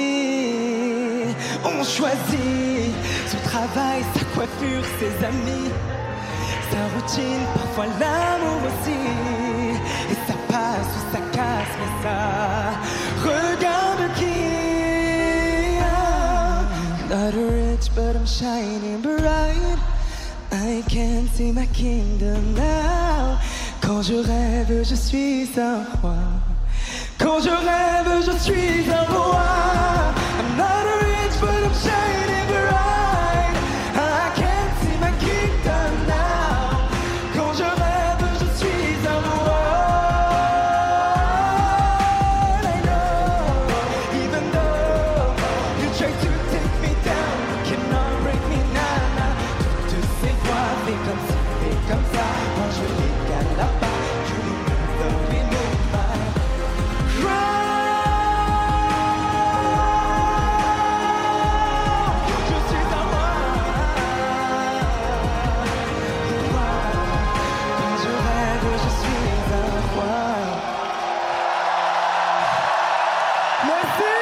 On choisit son travail, sa coiffure, ses amis, sa routine, parfois l'amour aussi. Et ça passe ou ça casse, mais ça regarde qui. Not rich, but I'm shining bright. I can't see my kingdom now. Quand je rêve, je suis un roi. Quand je rêve, je suis un roi. I'm not rich, but I'm shining bright. I can't see my kingdom now. Quand je rêve, je suis un roi. And I know, even though you try to take me down, you cannot break me now. Toutes ces voix, fais comme ci, fais comme ça. Moi je les garde là-bas. You never remove my crown. Je suis un roi. Quand je rêve, je suis un roi. Merci.